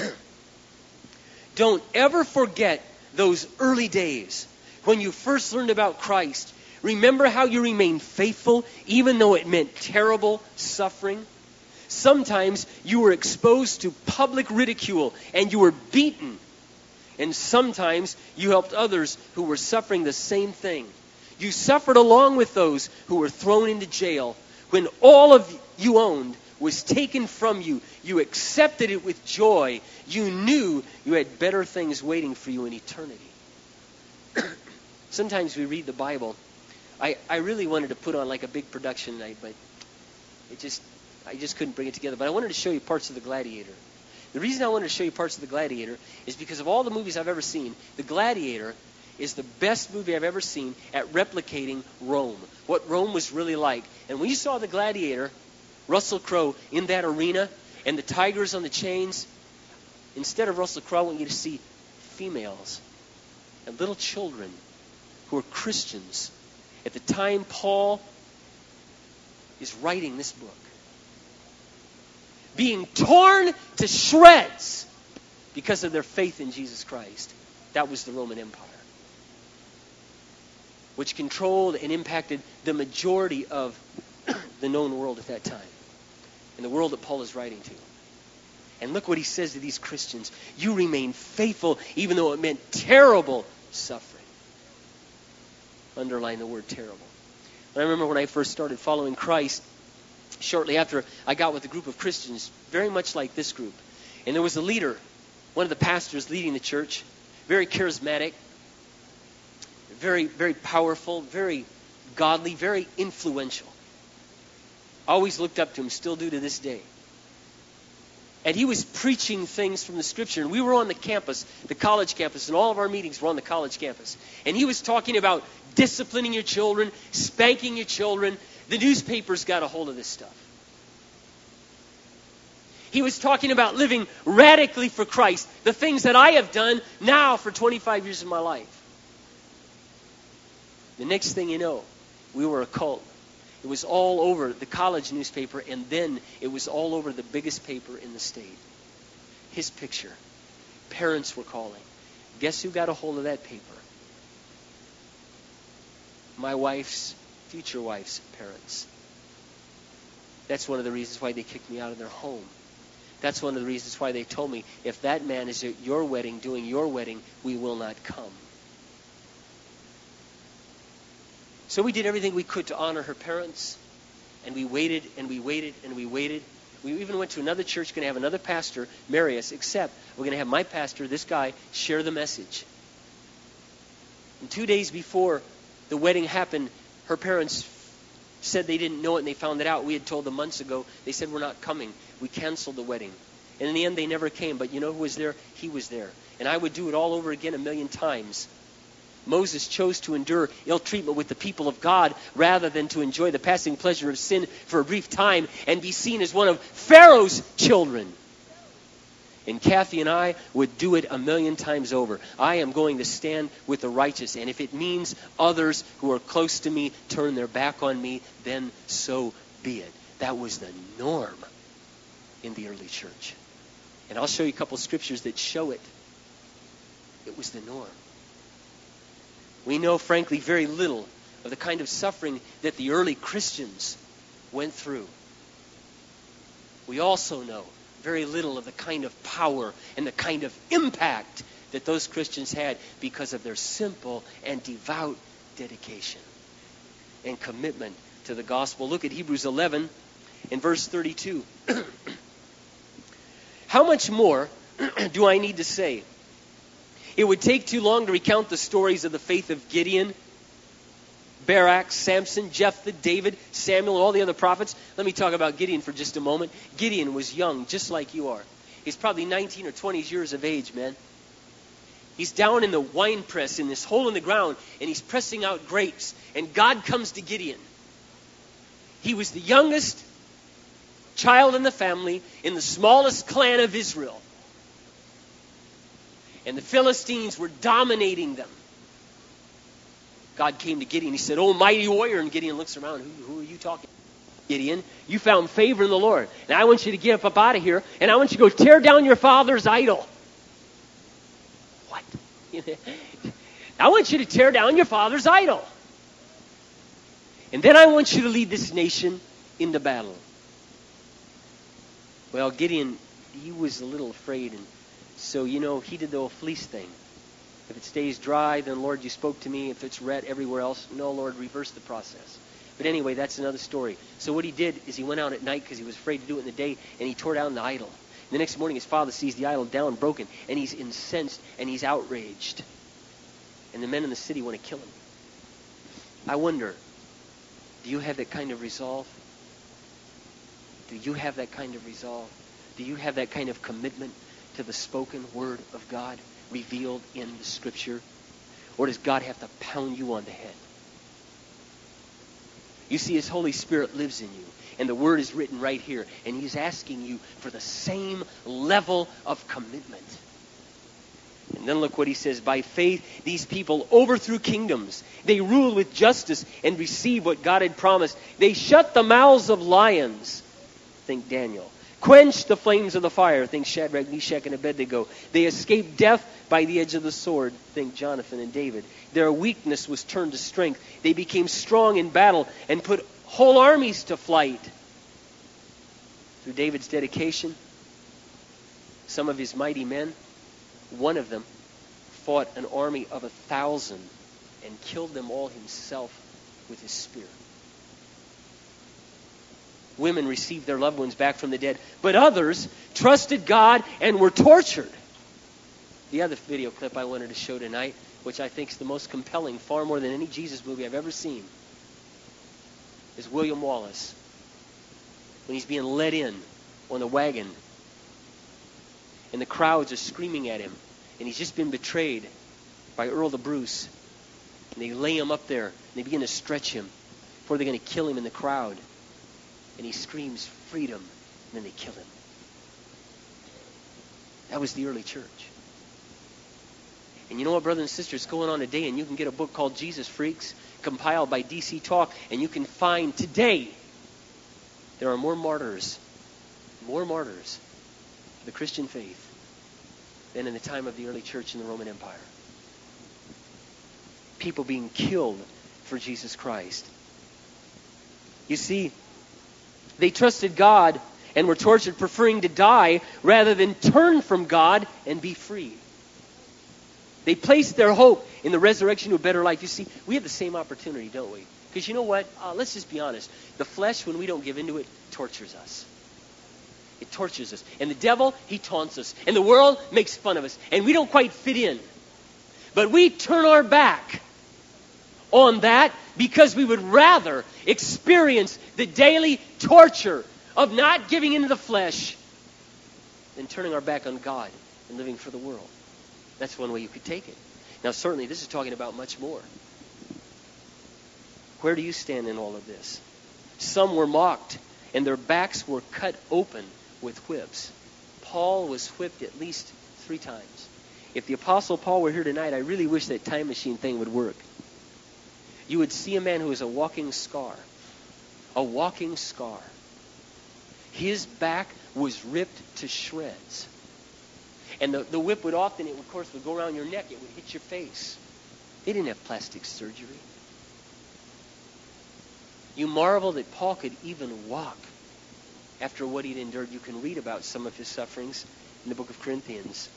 Don't ever forget those early days when you first learned about Christ. Remember how you remained faithful even though it meant terrible suffering? Sometimes you were exposed to public ridicule and you were beaten. And sometimes you helped others who were suffering the same thing. You suffered along with those who were thrown into jail. When all of you owned was taken from you, you accepted it with joy. You knew you had better things waiting for you in eternity. Sometimes we read the Bible. I, I really wanted to put on like a big production night, but it just I just couldn't bring it together. But I wanted to show you parts of The Gladiator. The reason I wanted to show you parts of The Gladiator is because of all the movies I've ever seen, The Gladiator is the best movie I've ever seen at replicating Rome, what Rome was really like. And when you saw The Gladiator, Russell Crowe in that arena, and the tigers on the chains, instead of Russell Crowe, I want you to see females and little children who are Christians at the time Paul is writing this book, being torn to shreds because of their faith in Jesus Christ. That was the Roman Empire, which controlled and impacted the majority of the known world at that time, and the world that Paul is writing to. And look what he says to these Christians. You remain faithful even though it meant terrible suffering. Underline the word terrible. And I remember when I first started following Christ, shortly after I got with a group of Christians, very much like this group. And there was a leader, one of the pastors leading the church, very charismatic, very, very powerful, very godly, very influential. I always looked up to him, still do to this day. And he was preaching things from the Scripture. And we were on the campus, the college campus, and all of our meetings were on the college campus. And he was talking about disciplining your children, spanking your children. The newspapers got a hold of this stuff. He was talking about living radically for Christ, the things that I have done now for twenty-five years of my life. The next thing you know, we were a cult. It was all over the college newspaper, and then it was all over the biggest paper in the state. His picture. Parents were calling. Guess who got a hold of that paper? My wife's, future wife's parents. That's one of the reasons why they kicked me out of their home. That's one of the reasons why they told me, if that man is at your wedding, doing your wedding, we will not come. So we did everything we could to honor her parents, and we waited and we waited and we waited. We even went to another church, going to have another pastor marry us, except we're going to have my pastor, this guy, share the message. And two days before the wedding happened, her parents said they didn't know it, and they found it out. We had told them months ago. They said, we're not coming. We canceled the wedding. And in the end, they never came. But you know who was there? He was there. And I would do it all over again a million times. Moses chose to endure ill treatment with the people of God rather than to enjoy the passing pleasure of sin for a brief time and be seen as one of Pharaoh's children. And Kathy and I would do it a million times over. I am going to stand with the righteous. And if it means others who are close to me turn their back on me, then so be it. That was the norm in the early church. And I'll show you a couple scriptures that show it. It was the norm. We know, frankly, very little of the kind of suffering that the early Christians went through. We also know very little of the kind of power and the kind of impact that those Christians had because of their simple and devout dedication and commitment to the gospel. Look at Hebrews eleven in verse thirty-two. How much more do I need to say? It would take too long to recount the stories of the faith of Gideon, Barak, Samson, Jephthah, David, Samuel, and all the other prophets. Let me talk about Gideon for just a moment. Gideon was young, just like you are. He's probably nineteen or twenty years of age, man. He's down in the wine press in this hole in the ground, and he's pressing out grapes. And God comes to Gideon. He was the youngest child in the family in the smallest clan of Israel. And the Philistines were dominating them. God came to Gideon. He said, "Oh, mighty warrior." And Gideon looks around. Who, who are you talking to? Gideon, you found favor in the Lord. And I want you to get up, up out of here. And I want you to go tear down your father's idol. What? I want you to tear down your father's idol. And then I want you to lead this nation into battle. Well, Gideon, he was a little afraid. And so, you know, he did the old fleece thing. If it stays dry, then, Lord, you spoke to me. If it's red everywhere else, no, Lord, reverse the process. But anyway, that's another story. So what he did is he went out at night because he was afraid to do it in the day, and he tore down the idol. And the next morning, his father sees the idol down, broken, and he's incensed, and he's outraged. And the men in the city want to kill him. I wonder, do you have that kind of resolve? Do you have that kind of resolve? Do you have that kind of commitment to the spoken word of God revealed in the Scripture? Or does God have to pound you on the head? You see, His Holy Spirit lives in you. And the Word is written right here. And He's asking you for the same level of commitment. And then look what He says. By faith, these people overthrew kingdoms. They ruled with justice and received what God had promised. They shut the mouths of lions. Think Daniel. Quenched the flames of the fire. Think Shadrach, Meshach, and Abednego. They escaped death by the edge of the sword. Think Jonathan and David. Their weakness was turned to strength. They became strong in battle and put whole armies to flight. Through David's dedication, some of his mighty men, one of them fought an army of a thousand and killed them all himself with his spear. Women received their loved ones back from the dead, but others trusted God and were tortured. The other video clip I wanted to show tonight, which I think is the most compelling, far more than any Jesus movie I've ever seen, is William Wallace. When he's being led in on the wagon, and the crowds are screaming at him, and he's just been betrayed by Earl the Bruce. And they lay him up there, and they begin to stretch him before they're going to kill him in the crowd. And he screams, "Freedom," and then they kill him. That was the early church. And you know what, brothers and sisters, going on today, and you can get a book called Jesus Freaks, compiled by D C Talk, and you can find today there are more martyrs, more martyrs for the Christian faith than in the time of the early church in the Roman Empire. People being killed for Jesus Christ. You see, they trusted God and were tortured, preferring to die rather than turn from God and be free. They placed their hope in the resurrection to a better life. You see, we have the same opportunity, don't we? Because you know what? Uh, let's just be honest. The flesh, when we don't give into it, tortures us. It tortures us. And the devil, he taunts us. And the world makes fun of us. And we don't quite fit in. But we turn our back on that because we would rather experience the daily torture of not giving into the flesh than turning our back on God and living for the world. That's one way you could take it. Now, certainly, this is talking about much more. Where do you stand in all of this? Some were mocked, and their backs were cut open with whips. Paul was whipped at least three times. If the Apostle Paul were here tonight, I really wish that time machine thing would work. You would see a man who is a walking scar. A walking scar. His back was ripped to shreds. And the, the whip would often, it of course, would go around your neck. It would hit your face. They didn't have plastic surgery. You marvel that Paul could even walk after what he'd endured. You can read about some of his sufferings in the book of Corinthians.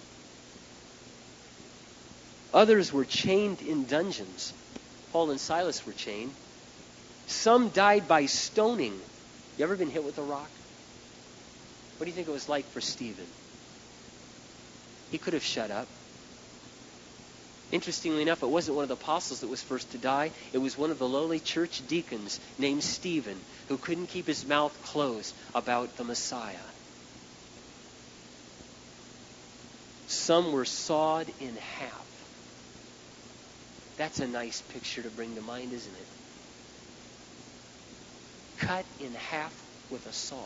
Others were chained in dungeons. Paul and Silas were chained. Some died by stoning. You ever been hit with a rock? What do you think it was like for Stephen? He could have shut up. Interestingly enough, it wasn't one of the apostles that was first to die. It was one of the lowly church deacons named Stephen, who couldn't keep his mouth closed about the Messiah. Some were sawed in half. That's a nice picture to bring to mind, isn't it? Cut in half with a saw.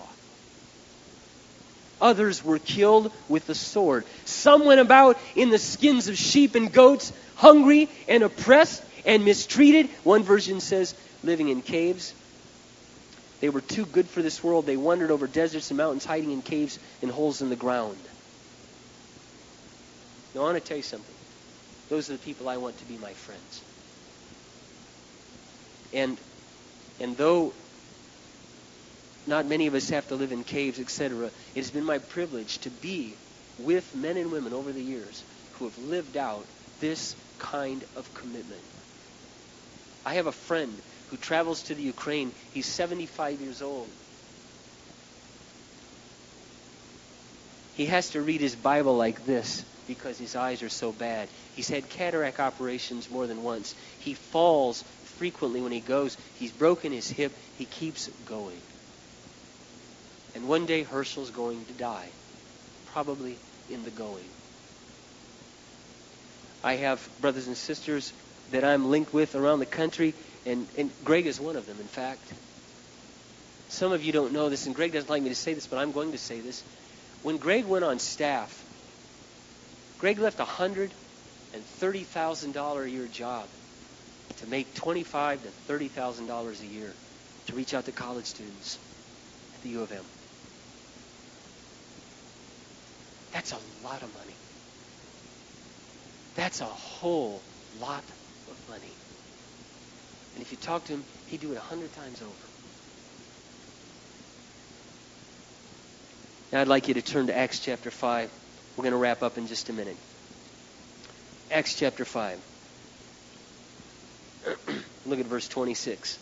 Others were killed with the sword. Some went about in the skins of sheep and goats, hungry and oppressed and mistreated. One version says living in caves. They were too good for this world. They wandered over deserts and mountains, hiding in caves and holes in the ground. Now, I want to tell you something. Those are the people I want to be my friends. And, and though not many of us have to live in caves, et cetera, it has been my privilege to be with men and women over the years who have lived out this kind of commitment. I have a friend who travels to the Ukraine. He's seventy-five years old. He has to read his Bible like this because his eyes are so bad. He's had cataract operations more than once. He falls frequently when he goes. He's broken his hip. He keeps going. And one day Herschel's going to die, probably in the going. I have brothers and sisters that I'm linked with around the country, and, and Greg is one of them, in fact. Some of you don't know this, and Greg doesn't like me to say this, but I'm going to say this. When Greg went on staff, Greg left a one hundred thirty thousand dollars a year job to make twenty-five thousand to thirty thousand dollars a year to reach out to college students at the U of M. That's a lot of money. That's a whole lot of money. And if you talk to him, he'd do it a hundred times over. Now I'd like you to turn to Acts chapter five. We're going to wrap up in just a minute. Acts chapter five. Look at verse twenty-six.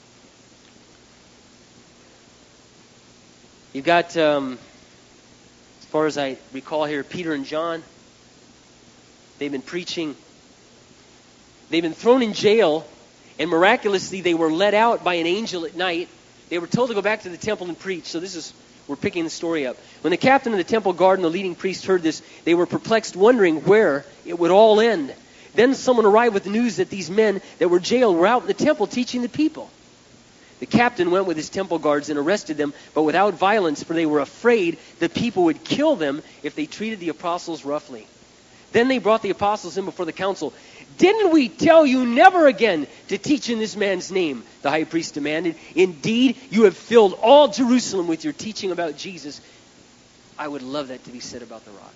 You've got, um, as far as I recall here, Peter and John. They've been preaching. They've been thrown in jail, and miraculously they were let out by an angel at night. They were told to go back to the temple and preach. So this is, we're picking the story up. When the captain of the temple guard and the leading priest heard this, they were perplexed, wondering where it would all end. Then someone arrived with the news that these men that were jailed were out in the temple teaching the people. The captain went with his temple guards and arrested them, but without violence, for they were afraid the people would kill them if they treated the apostles roughly. Then they brought the apostles in before the council. "Didn't we tell you never again to teach in this man's name?" the high priest demanded. "Indeed, you have filled all Jerusalem with your teaching about Jesus." I would love that to be said about the Rock.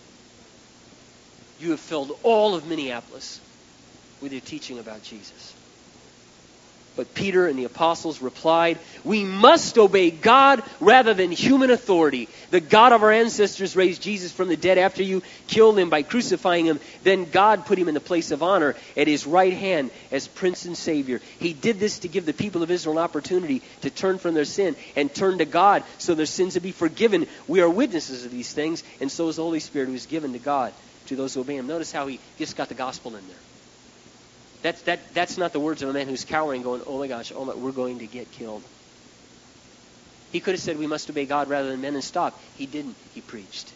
You have filled all of Minneapolis with your teaching about Jesus. But Peter and the apostles replied, "We must obey God rather than human authority. The God of our ancestors raised Jesus from the dead after you killed him by crucifying him. Then God put him in the place of honor at his right hand as Prince and Savior. He did this to give the people of Israel an opportunity to turn from their sin and turn to God so their sins would be forgiven. We are witnesses of these things, and so is the Holy Spirit who is given to God to those who obey him." Notice how he just got the gospel in there. That's, that, that's not the words of a man who's cowering, going, "Oh my gosh, oh my, we're going to get killed." He could have said, "We must obey God rather than men," and stop. He didn't. He preached.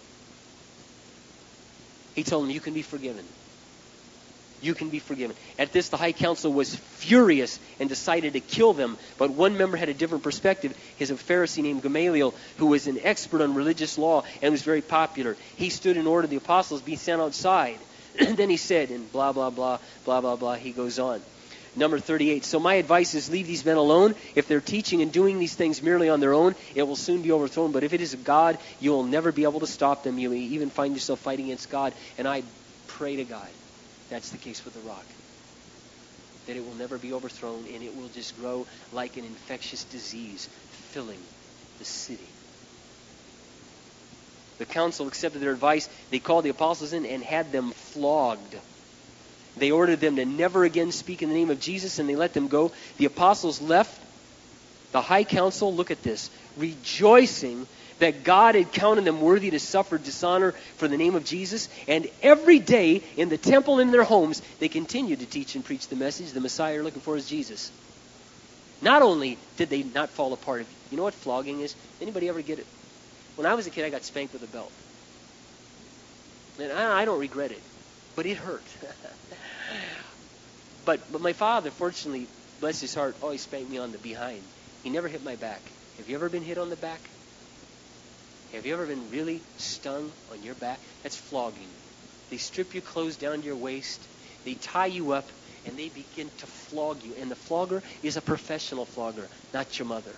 He told them, "You can be forgiven. You can be forgiven." At this, the high council was furious and decided to kill them. But one member had a different perspective. He's a Pharisee named Gamaliel, who was an expert on religious law and was very popular. He stood in order the apostles be sent outside. And then he said, and blah, blah, blah, blah, blah, blah, he goes on. Number thirty-eight, "So my advice is leave these men alone. If they're teaching and doing these things merely on their own, it will soon be overthrown. But if it is of God, you will never be able to stop them. You may even find yourself fighting against God." And I pray to God that's the case with the Rock. That it will never be overthrown, and it will just grow like an infectious disease filling the city. The council accepted their advice. They called the apostles in and had them flogged. They ordered them to never again speak in the name of Jesus, and they let them go. The apostles left the high council, look at this, rejoicing that God had counted them worthy to suffer dishonor for the name of Jesus. And every day in the temple and in their homes, they continued to teach and preach the message the Messiah you're looking for is Jesus. Not only did they not fall apart. You know what flogging is? Anybody ever get it? When I was a kid, I got spanked with a belt. And I don't regret it, but it hurt. But but my father, fortunately, bless his heart, always spanked me on the behind. He never hit my back. Have you ever been hit on the back? Have you ever been really stung on your back? That's flogging. They strip your clothes down to your waist. They tie you up, and they begin to flog you. And the flogger is a professional flogger, not your mother.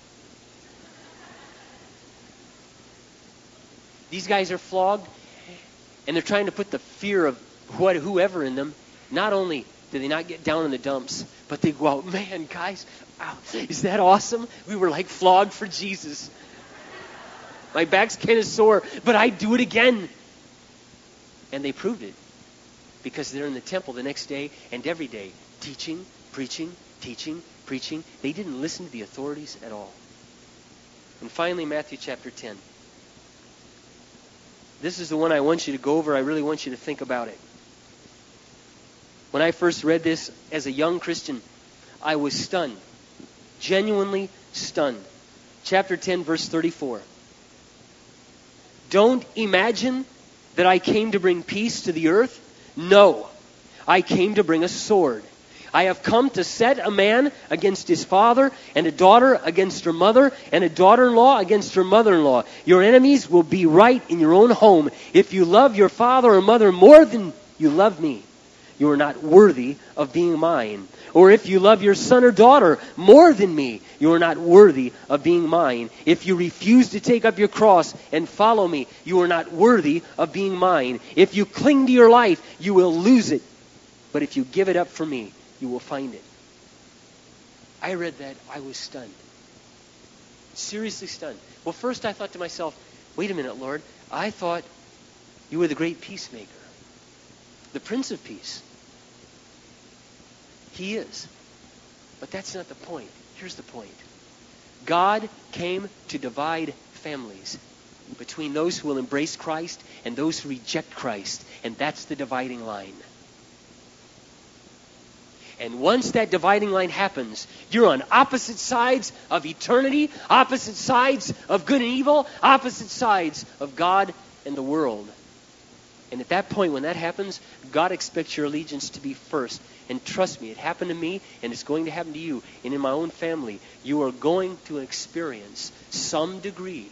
These guys are flogged, and they're trying to put the fear of what, whoever in them. Not only do they not get down in the dumps, but they go out, man, guys, wow, is that awesome? We were like flogged for Jesus. My back's kind of sore, but I'd do it again. And they proved it because they're in the temple the next day and every day, teaching, preaching, teaching, preaching. They didn't listen to the authorities at all. And finally, Matthew chapter ten. This is the one I want you to go over. I really want you to think about it. When I first read this as a young Christian, I was stunned. Genuinely stunned. Chapter ten, verse thirty-four. Don't imagine that I came to bring peace to the earth. No, I came to bring a sword. I have come to set a man against his father, and a daughter against her mother, and a daughter-in-law against her mother-in-law. Your enemies will be right in your own home. If you love your father or mother more than you love me, you are not worthy of being mine. Or if you love your son or daughter more than me, you are not worthy of being mine. If you refuse to take up your cross and follow me, you are not worthy of being mine. If you cling to your life, you will lose it. But if you give it up for me, you will find it. I read that, I was stunned. Seriously stunned. Well, first I thought to myself, wait a minute, Lord. I thought you were the great peacemaker. The Prince of Peace. He is. But that's not the point. Here's the point. God came to divide families between those who will embrace Christ and those who reject Christ. And that's the dividing line. And once that dividing line happens, you're on opposite sides of eternity, opposite sides of good and evil, opposite sides of God and the world. And at that point, when that happens, God expects your allegiance to be first. And trust me, it happened to me, and it's going to happen to you. And in my own family, you are going to experience some degree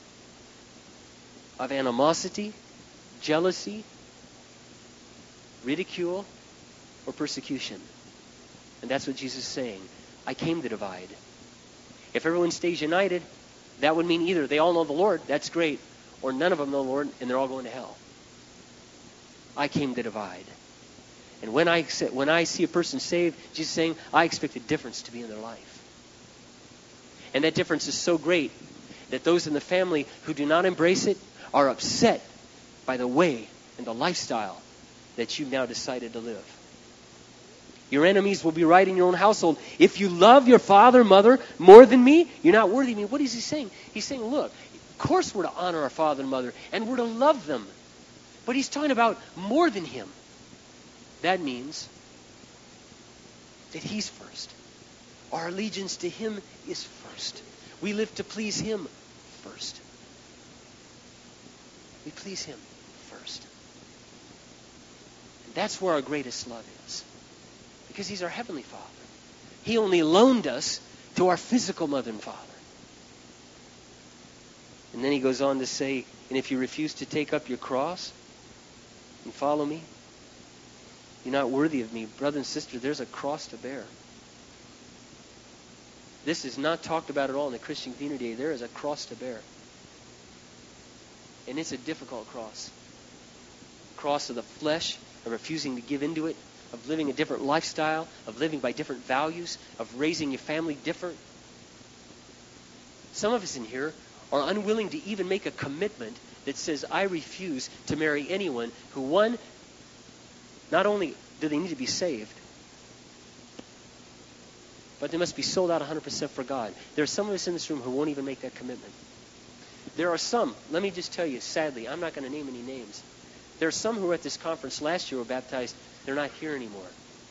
of animosity, jealousy, ridicule, or persecution. And that's what Jesus is saying. I came to divide. If everyone stays united, that would mean either they all know the Lord, that's great, or none of them know the Lord, and they're all going to hell. I came to divide. And when I when I see a person saved, Jesus is saying, I expect a difference to be in their life. And that difference is so great that those in the family who do not embrace it are upset by the way and the lifestyle that you've now decided to live. Your enemies will be right in your own household. If you love your father, mother more than me, you're not worthy of me. What is he saying? He's saying, look, of course we're to honor our father and mother, and we're to love them. But he's talking about more than him. That means that he's first. Our allegiance to him is first. We live to please him first. We please him first. And that's where our greatest love is. Because he's our heavenly Father. He only loaned us to our physical mother and father. And then he goes on to say, and if you refuse to take up your cross and follow me, you're not worthy of me. Brother and sister, there's a cross to bear. This is not talked about at all in the Christian community. There is a cross to bear. And it's a difficult cross. Cross of the flesh, of refusing to give into it, of living a different lifestyle, of living by different values, of raising your family different. Some of us in here are unwilling to even make a commitment that says, I refuse to marry anyone who, one, not only do they need to be saved, but they must be sold out one hundred percent for God. There are some of us in this room who won't even make that commitment. There are some, let me just tell you, sadly, I'm not going to name any names. There are some who were at this conference last year who were baptized. They're not here anymore.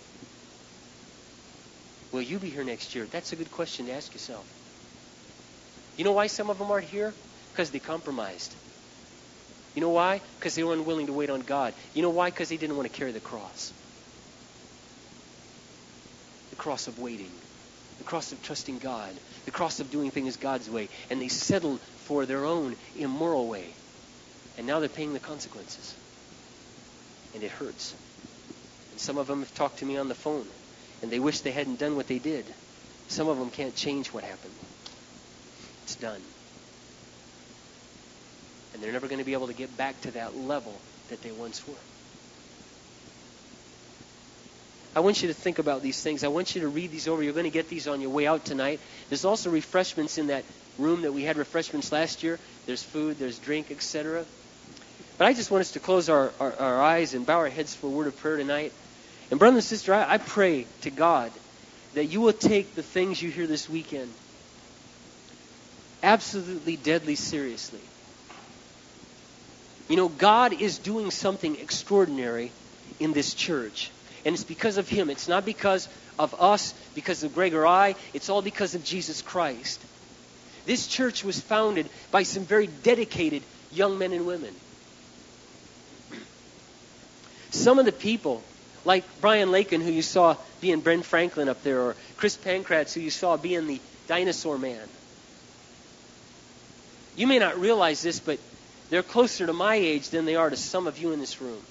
Will you be here next year? That's a good question to ask yourself. You know why some of them aren't here? Because they compromised. You know why? Because they were unwilling to wait on God. You know why? Because they didn't want to carry the cross. cross of waiting, the cross of trusting God, the cross of doing things God's way, and they settled for their own immoral way. And now they're paying the consequences. And it hurts. And some of them have talked to me on the phone, and they wish they hadn't done what they did. Some of them can't change what happened. It's done. And they're never going to be able to get back to that level that they once were. I want you to think about these things. I want you to read these over. You're going to get these on your way out tonight. There's also refreshments in that room that we had refreshments last year. There's food, there's drink, et cetera. But I just want us to close our, our, our eyes and bow our heads for a word of prayer tonight. And brother and sister, I, I pray to God that you will take the things you hear this weekend absolutely deadly seriously. You know, God is doing something extraordinary in this church. And it's because of Him. It's not because of us, because of Greg or I. It's all because of Jesus Christ. This church was founded by some very dedicated young men and women. Some of the people, like Brian Lakin, who you saw being Ben Franklin up there, or Chris Pankratz, who you saw being the dinosaur man. You may not realize this, but they're closer to my age than they are to some of you in this room.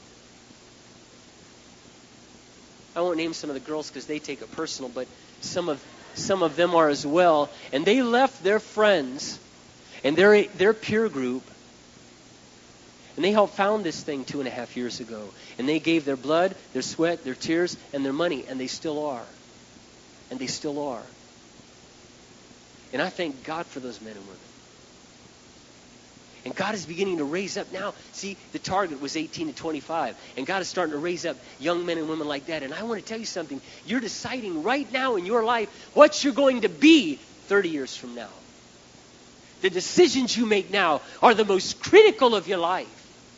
I won't name some of the girls because they take it personal, but some of some of them are as well. And they left their friends and their their peer group, and they helped found this thing two and a half years ago. And they gave their blood, their sweat, their tears, and their money, and they still are. And they still are. And I thank God for those men and women. And God is beginning to raise up now. See, the target was eighteen to twenty-five. And God is starting to raise up young men and women like that. And I want to tell you something. You're deciding right now in your life what you're going to be thirty years from now. The decisions you make now are the most critical of your life.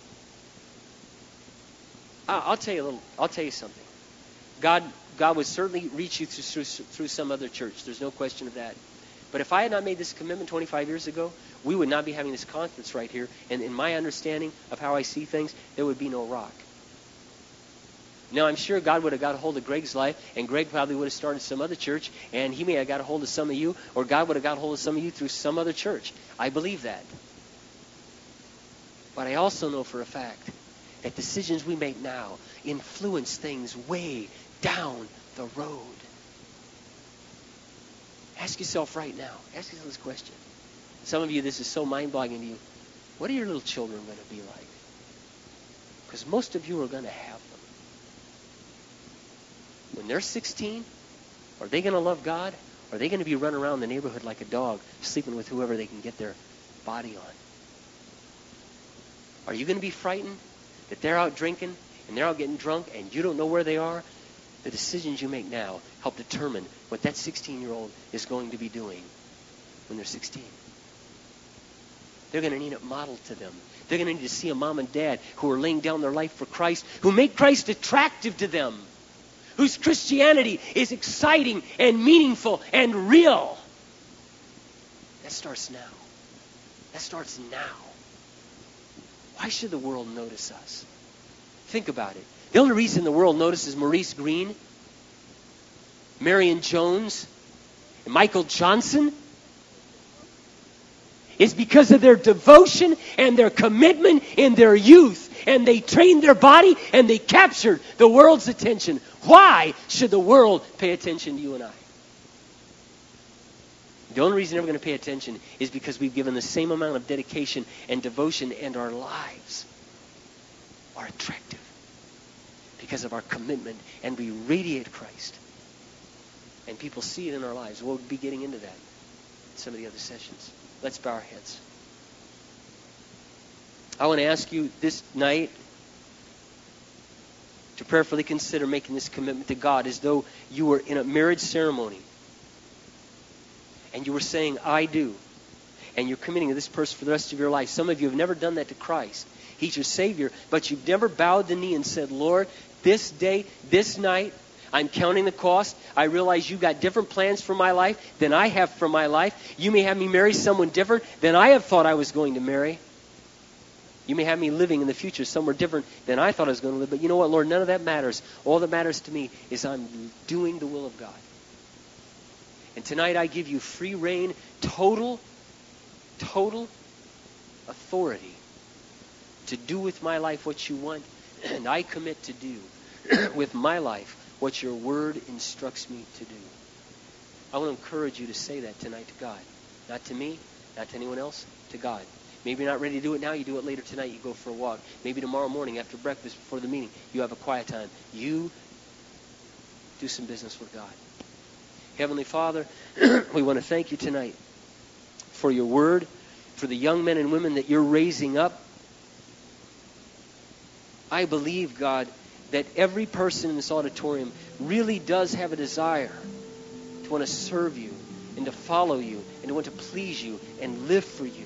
I'll tell you a little. I'll tell you something. God, God would certainly reach you through, through some other church. There's no question of that. But if I had not made this commitment twenty-five years ago, we would not be having this conference right here. And in my understanding of how I see things, there would be no rock. Now, I'm sure God would have got a hold of Greg's life, and Greg probably would have started some other church, and he may have got a hold of some of you, or God would have got a hold of some of you through some other church. I believe that. But I also know for a fact that decisions we make now influence things way down the road. Ask yourself right now. Ask yourself this question. Some of you, this is so mind-boggling to you. What are your little children going to be like? Because most of you are going to have them. When they're sixteen, are they going to love God? Or are they going to be running around the neighborhood like a dog, sleeping with whoever they can get their body on? Are you going to be frightened that they're out drinking and they're out getting drunk and you don't know where they are? The decisions you make now help determine what that sixteen-year-old is going to be doing when they're sixteen. They're going to need it modeled to them. They're going to need to see a mom and dad who are laying down their life for Christ, who make Christ attractive to them, whose Christianity is exciting and meaningful and real. That starts now. That starts now. Why should the world notice us? Think about it. The only reason the world notices Maurice Green, Marion Jones, and Michael Johnson is because of their devotion and their commitment in their youth. And they trained their body and they captured the world's attention. Why should the world pay attention to you and I? The only reason they're going to pay attention is because we've given the same amount of dedication and devotion, and our lives are attractive because of our commitment, and we radiate Christ. And people see it in our lives. We'll be getting into that in some of the other sessions. Let's bow our heads. I want to ask you this night to prayerfully consider making this commitment to God as though you were in a marriage ceremony and you were saying, I do. And you're committing to this person for the rest of your life. Some of you have never done that to Christ. He's your Savior, but you've never bowed the knee and said, Lord, this day, this night, I'm counting the cost. I realize you got different plans for my life than I have for my life. You may have me marry someone different than I have thought I was going to marry. You may have me living in the future somewhere different than I thought I was going to live. But you know what, Lord? None of that matters. All that matters to me is I'm doing the will of God. And tonight I give you free reign, total, total authority to do with my life what you want. And I commit to do with my life what your word instructs me to do. I want to encourage you to say that tonight to God. Not to me, not to anyone else, to God. Maybe you're not ready to do it now, you do it later tonight, you go for a walk. Maybe tomorrow morning after breakfast, before the meeting, you have a quiet time. You do some business with God. Heavenly Father, we want to thank you tonight for your word, for the young men and women that you're raising up. I believe, God, that every person in this auditorium really does have a desire to want to serve you and to follow you and to want to please you and live for you.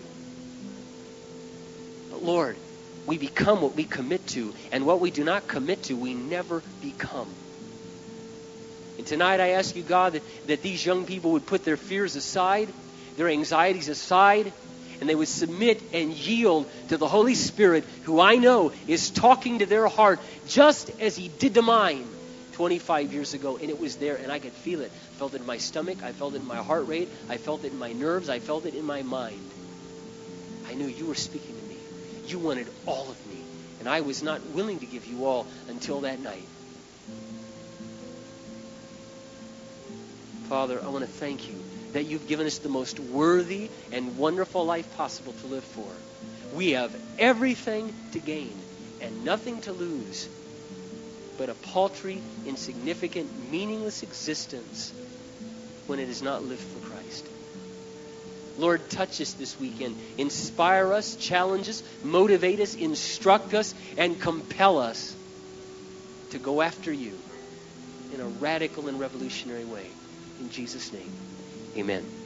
But Lord, we become what we commit to, and what we do not commit to, we never become. And tonight I ask you, God, that, that these young people would put their fears aside, their anxieties aside, and they would submit and yield to the Holy Spirit, who I know is talking to their heart just as he did to mine twenty-five years ago. And it was there, and I could feel it. I felt it in my stomach. I felt it in my heart rate. I felt it in my nerves. I felt it in my mind. I knew you were speaking to me. You wanted all of me, and I was not willing to give you all until that night. Father, I want to thank you that you've given us the most worthy and wonderful life possible to live for. We have everything to gain and nothing to lose but a paltry, insignificant, meaningless existence when it is not lived for Christ. Lord, touch us this weekend. Inspire us, challenge us, motivate us, instruct us, and compel us to go after you in a radical and revolutionary way. In Jesus' name, amen.